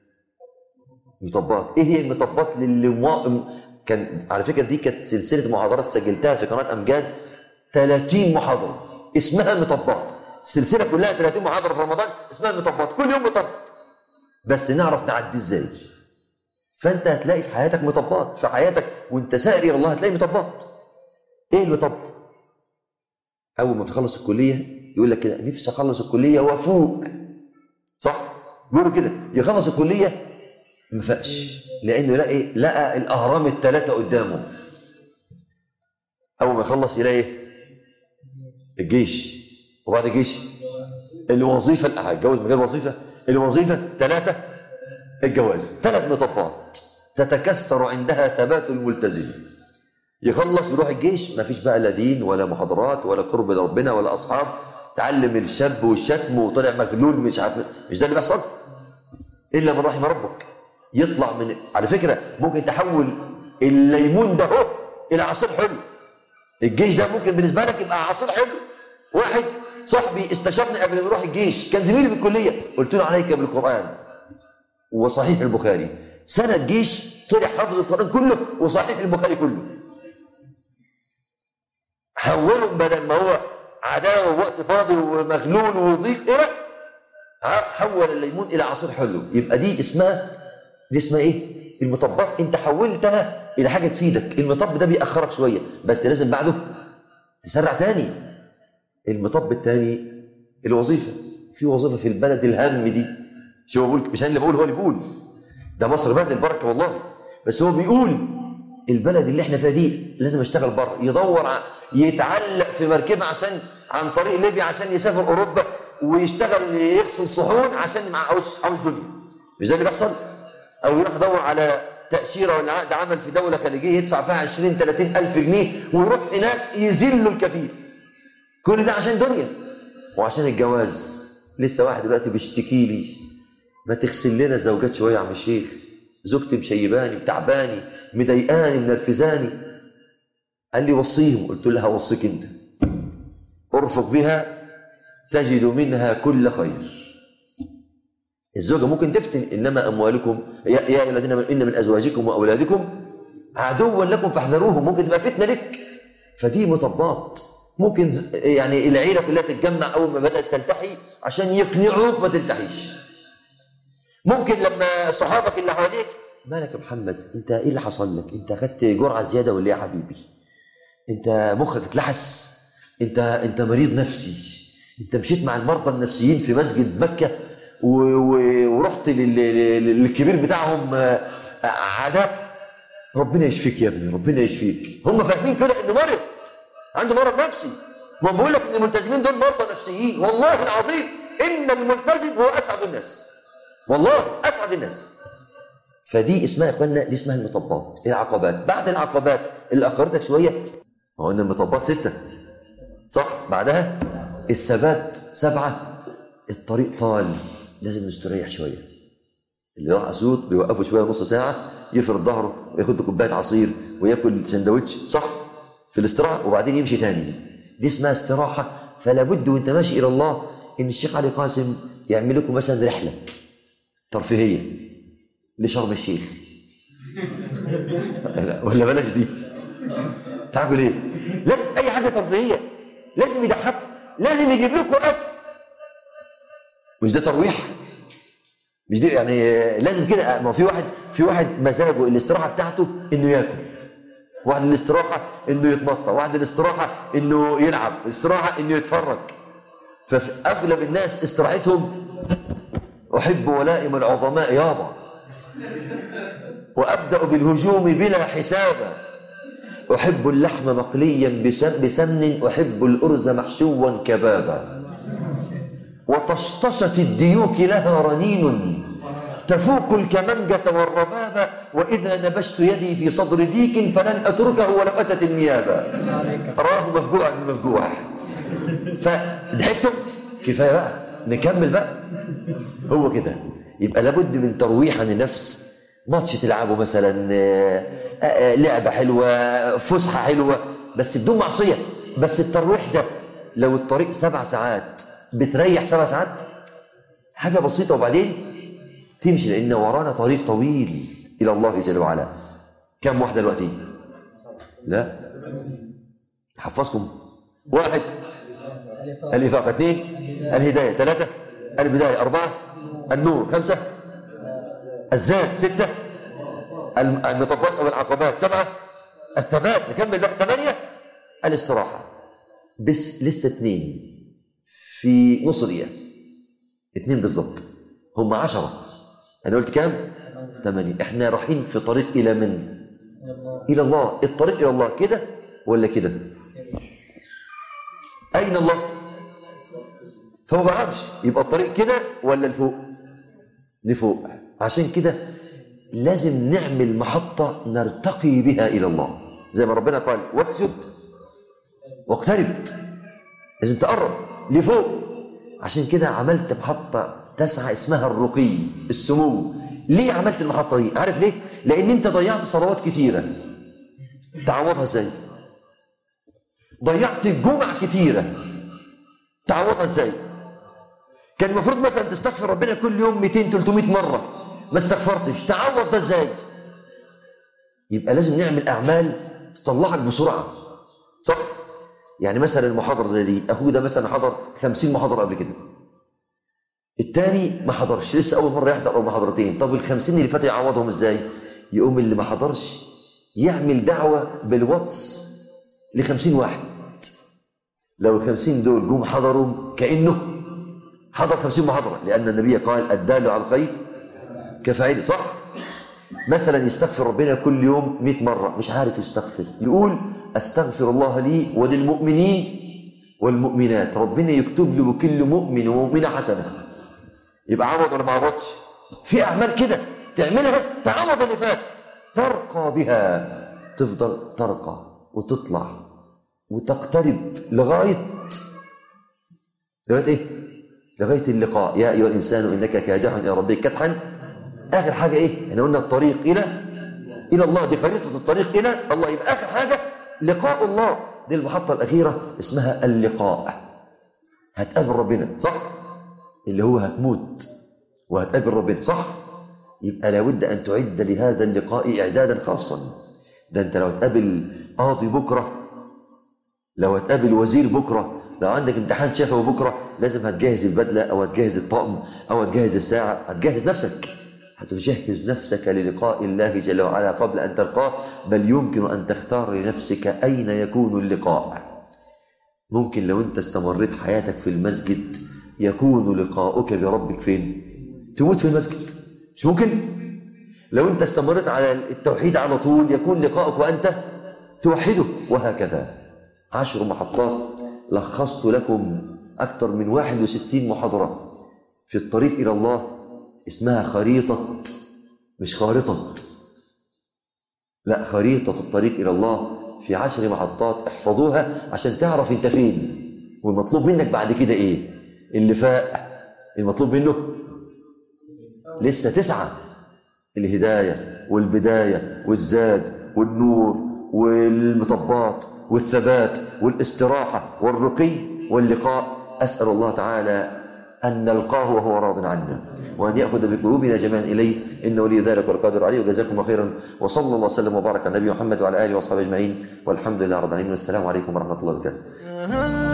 مطبات. إيه هي المطبات؟ للي مو... كان على فكرة دي كانت سلسلة محاضرات سجلتها في قناة أمجاد، ثلاثين محاضرة اسمها مطبات. السلسلة كلها ثلاثين محاضرة في رمضان اسمها مطبات، كل يوم مطب، بس نعرف نعدي إزاي. فأنت هتلاقي في حياتك مطبات، في حياتك وأنت سائر إلى الله هتلاقي مطبات. إيه المطب؟ أول ما تخلص الكلية يقول لك كده نفسي أخلص الكلية وأفوق، صح؟ بيقولوا كده يخلص الكلية ما فاقش، لأنه لقى لقى الأهرام الثلاثة قدامه. أول ما يخلص يلاقي الجيش، وبعد الجيش الوظيفة، هتجوز من غير وظيفة، الوظيفة، ثلاثة الجواز. ثلاث مطبات تتكسر عندها ثبات الملتزم. يخلص يروح الجيش، ما فيش بقى لا دين ولا محاضرات ولا قرب لربنا ولا أصحاب، تعلم الشاب والشتم وطلع مغلول، مش عارف، مش ده اللي بيحصل إلا من رحم ربك. يطلع من، على فكرة ممكن تحول الليمون ده هو إلى عصير حلو. الجيش ده ممكن بالنسبة لك يبقى عصير حلو. واحد صاحبي استشارني قبل ما يروح الجيش، كان زميلي في الكلية، قلت له عليك بالقرآن وصحيح البخاري. سنة جيش طلع حافظ القرآن كله وصحيح البخاري كله. حوله بدل ما هو عداوة ووقت فاضي ومغلول وضيق، إيه حول الليمون الى عصير حلو، يبقى دي اسمها دي اسمها ايه؟ المطبات. انت حولتها الى حاجه تفيدك. المطب ده بيأخرك شويه بس لازم بعده تسرع تاني. المطب التاني الوظيفه. في وظيفه في البلد الهم دي، شو بقول؟ مش انا اللي بقول، هو اللي بيقول. ده مصر بلد البركه والله، بس هو بيقول البلد اللي احنا فيها دي لازم اشتغل بره. يدور ع... يتعلق في مركبه عشان عن طريق ليبيا عشان يسافر اوروبا ويشتغل يغسل صحون عشان عاوز عاوز دنيا. مش ده اللي بيحصل؟ او يروح يدور على تاشيره ولا عقد عمل في دوله خليجيه يدفع فيها عشرين ثلاثين الف جنيه ويروح هناك يذل الكفيل. كل ده عشان دنيا وعشان الجواز. لسه واحد دلوقتي بيشتكي لي، ما تغسل لنا الزوجات شويه يا عم الشيخ، زوجتي مشيباني متعباني مضايقاني منرفزاني. قال لي وصيهم. قلت له هوصيك انت، ارفق بها تجد منها كل خير. الزوجه ممكن تفتن، انما اموالكم يا ايها الذين امنوا ان من ازواجكم واولادكم عدوا لكم فاحذروهم. ممكن تبقى فتنه لك، فدي مطبات. ممكن يعني العيله كلها تتجمع اول ما بدات تلتحي عشان يقنعوك ما تلتحيش. ممكن لما صحابك اللي حواليك، مالك يا محمد انت ايه اللي حصل لك؟ انت اخدت جرعه زياده ولا ايه يا حبيبي؟ انت مخك اتلحس؟ انت انت مريض نفسي؟ انت مشيت مع المرضى النفسيين في مسجد مكه و... و... ورحت لل... للكبير بتاعهم عداء؟ ربنا يشفيك يا ابني، ربنا يشفيك. هم فاهمين كده انه مرض، عنده مرض نفسي. ما بقول لك ان الملتزمين دول مرضى نفسيين. والله العظيم ان الملتزم هو اسعد الناس، والله اسعد الناس. فدي اسمها يا اخوانا، دي اسمها المطبات، العقبات. بعد العقبات اللي اخرتك شويه، ما هو ان المطبات سته صح؟ بعدها الثبات سبعه. الطريق طال، لازم نستريح شويه. اللي راح اسيوط بيوقفوا شويه نص ساعه يفرد ظهره وياخد كوبايه عصير وياكل سندوتش صح؟ في الاستراحه وبعدين يمشي تاني. دي اسمها استراحه. فلا بد وانت ماشي الى الله ان الشيخ علي قاسم يعمل لكم مثلا رحله ترفيهيه لشرم الشيخ ولا بلاش دي، تعالوا ليه؟ لازم اي حاجه ترفيهيه، لازم يضحك، لازم يجيب لكم اكل. مش ده ترويح؟ مش دي يعني لازم كده؟ ما في واحد في واحد مزاجه الاستراحه بتاعته انه ياكل، واحد الاستراحه انه يتمطى، واحد الاستراحه انه يلعب، الاستراحه انه يتفرج. ففي اغلب الناس استراحتهم احب ولائم العظماء يابا، وابدا بالهجوم بلا حسابا، احب اللحم مقليا بسمن، احب الارز محشوا كبابا، وطشطشه الديوك لها رنين تفوق الكمنجة والربابة، وإذا نبشت يدي في صدر ديك فلن أتركه ولو أتت النيابة. راه مفجوع من مفجوع. فضحكتم؟ كفاية بقى، نكمل بقى. هو كده. يبقى لابد من ترويح عن النفس. ماتش تلعبه مثلا، لعبة حلوة، فسحة حلوة، بس بدون معصية. بس الترويح ده لو الطريق سبع ساعات بتريح سبع ساعات، حاجة بسيطة وبعدين تمشي، لأن ورانا طريق طويل إلى الله جل وعلا. كم واحدة دلوقتي؟ لا حفظكم. واحد الإفاقة، اثنين الهداية، ثلاثة البداية، أربعة النور، خمسة الزاد، ستة المطبات أو العقبات، سبعة الثبات. نكمل بقى. ثمانية الاستراحة. بس لسه اثنين في نص دقيقة، اثنين بالضبط، هم عشرة. أنا قلت كام؟ ثمانية. إحنا رايحين في طريق إلى من؟ إلى الله. الطريق إلى الله كده ولا كده؟ أين الله؟ فما بعرفش. يبقى الطريق كده ولا لفوق؟ لفوق. عشان كده لازم نعمل محطة نرتقي بها إلى الله، زي ما ربنا قال واسجد واقترب. لازم تقرب لفوق. عشان كده عملت محطة تسعى اسمها الرقي، السمو. ليه عملت المحطة دي؟ عارف ليه؟ لأن أنت ضيعت صلوات كتيرة، تعوضها ازاي؟ ضيعت جمع كتيرة، تعوضها ازاي؟ كان المفروض مثلا تستغفر ربنا كل يوم مئتين ثلاثمئة مرة، ما استغفرتش، تعوض ده ازاي؟ يبقى لازم نعمل أعمال تطلعك بسرعة، صح؟ يعني مثلا المحاضرة زي دي، أخوي ده مثلا حضر خمسين محاضرة قبل كده. التاني ما حضرش لسه أول مرة يحضر أو محاضرتين. طب الخمسين اللي فاتوا يعوضهم إزاي؟ يقوم اللي ما حضرش يعمل دعوة بالواتس لخمسين واحد. لو الخمسين دول جم حضروا كأنه حضر خمسين محاضرة، لأن النبي قال الدال على الخير كفاعله، صح؟ مثلا يستغفر ربنا كل يوم مئة مرة، مش عارف يستغفر، يقول أستغفر الله لي وللمؤمنين والمؤمنات، ربنا يكتب له بكل مؤمن ومؤمنة حسنة. يبقى عوض ولا ما عوضش؟ في أعمال كده تعملها تعوض اللي فات، ترقى بها، تفضل ترقى وتطلع وتقترب لغاية لغاية إيه؟ لغاية اللقاء. يا أيها الإنسان إنك كادح إلى ربك كدحا. آخر حاجة إيه؟ إحنا قلنا الطريق إلى إلى الله، دي خريطة الطريق إلى الله. يبقى آخر حاجة لقاء الله، دي المحطة الأخيرة اسمها اللقاء. هتقابل ربنا، صح؟ اللي هو هتموت وهتقابل ربنا، صح؟ يبقى لابد أن تعد لهذا اللقاء إعدادا خاصا. ده أنت لو هتقابل قاضي بكرة، لو هتقابل وزير بكرة، لو عندك امتحان شفوي بكرة، لازم هتجهز البدلة أو هتجهز الطقم أو هتجهز الساعة، هتجهز نفسك، هتجهز نفسك للقاء الله جل وعلا قبل أن تلقاه. بل يمكن أن تختار لنفسك أين يكون اللقاء. ممكن لو أنت استمريت حياتك في المسجد يكون لقاؤك بربك فين؟ تموت في المسجد، مش ممكن؟ لو أنت استمريت على التوحيد على طول يكون لقاؤك وأنت توحده، وهكذا. عشر محطات لخصت لكم أكثر من واحد وستين محاضرة في الطريق إلى الله، اسمها خريطة، مش خارطة، لا، خريطة الطريق إلى الله في عشر محطات. احفظوها عشان تعرف انت فين والمطلوب منك بعد كده ايه. اللي فاق المطلوب منه لسه تسعة: الهداية والبداية والزاد والنور والمطبات والثبات والاستراحة والرقي واللقاء. أسأل الله تعالى أن نلقاه وهو راض عنا، وأن يأخذ بقلوبنا جميعا إليه، إنه ولي ذلك والقادر عليه. وجزاكم الله خيرا، وصلى الله وسلم وبارك على النبي محمد وعلى آله وصحبه أجمعين، والحمد لله رب العالمين، والسلام عليكم ورحمة الله وبركاته.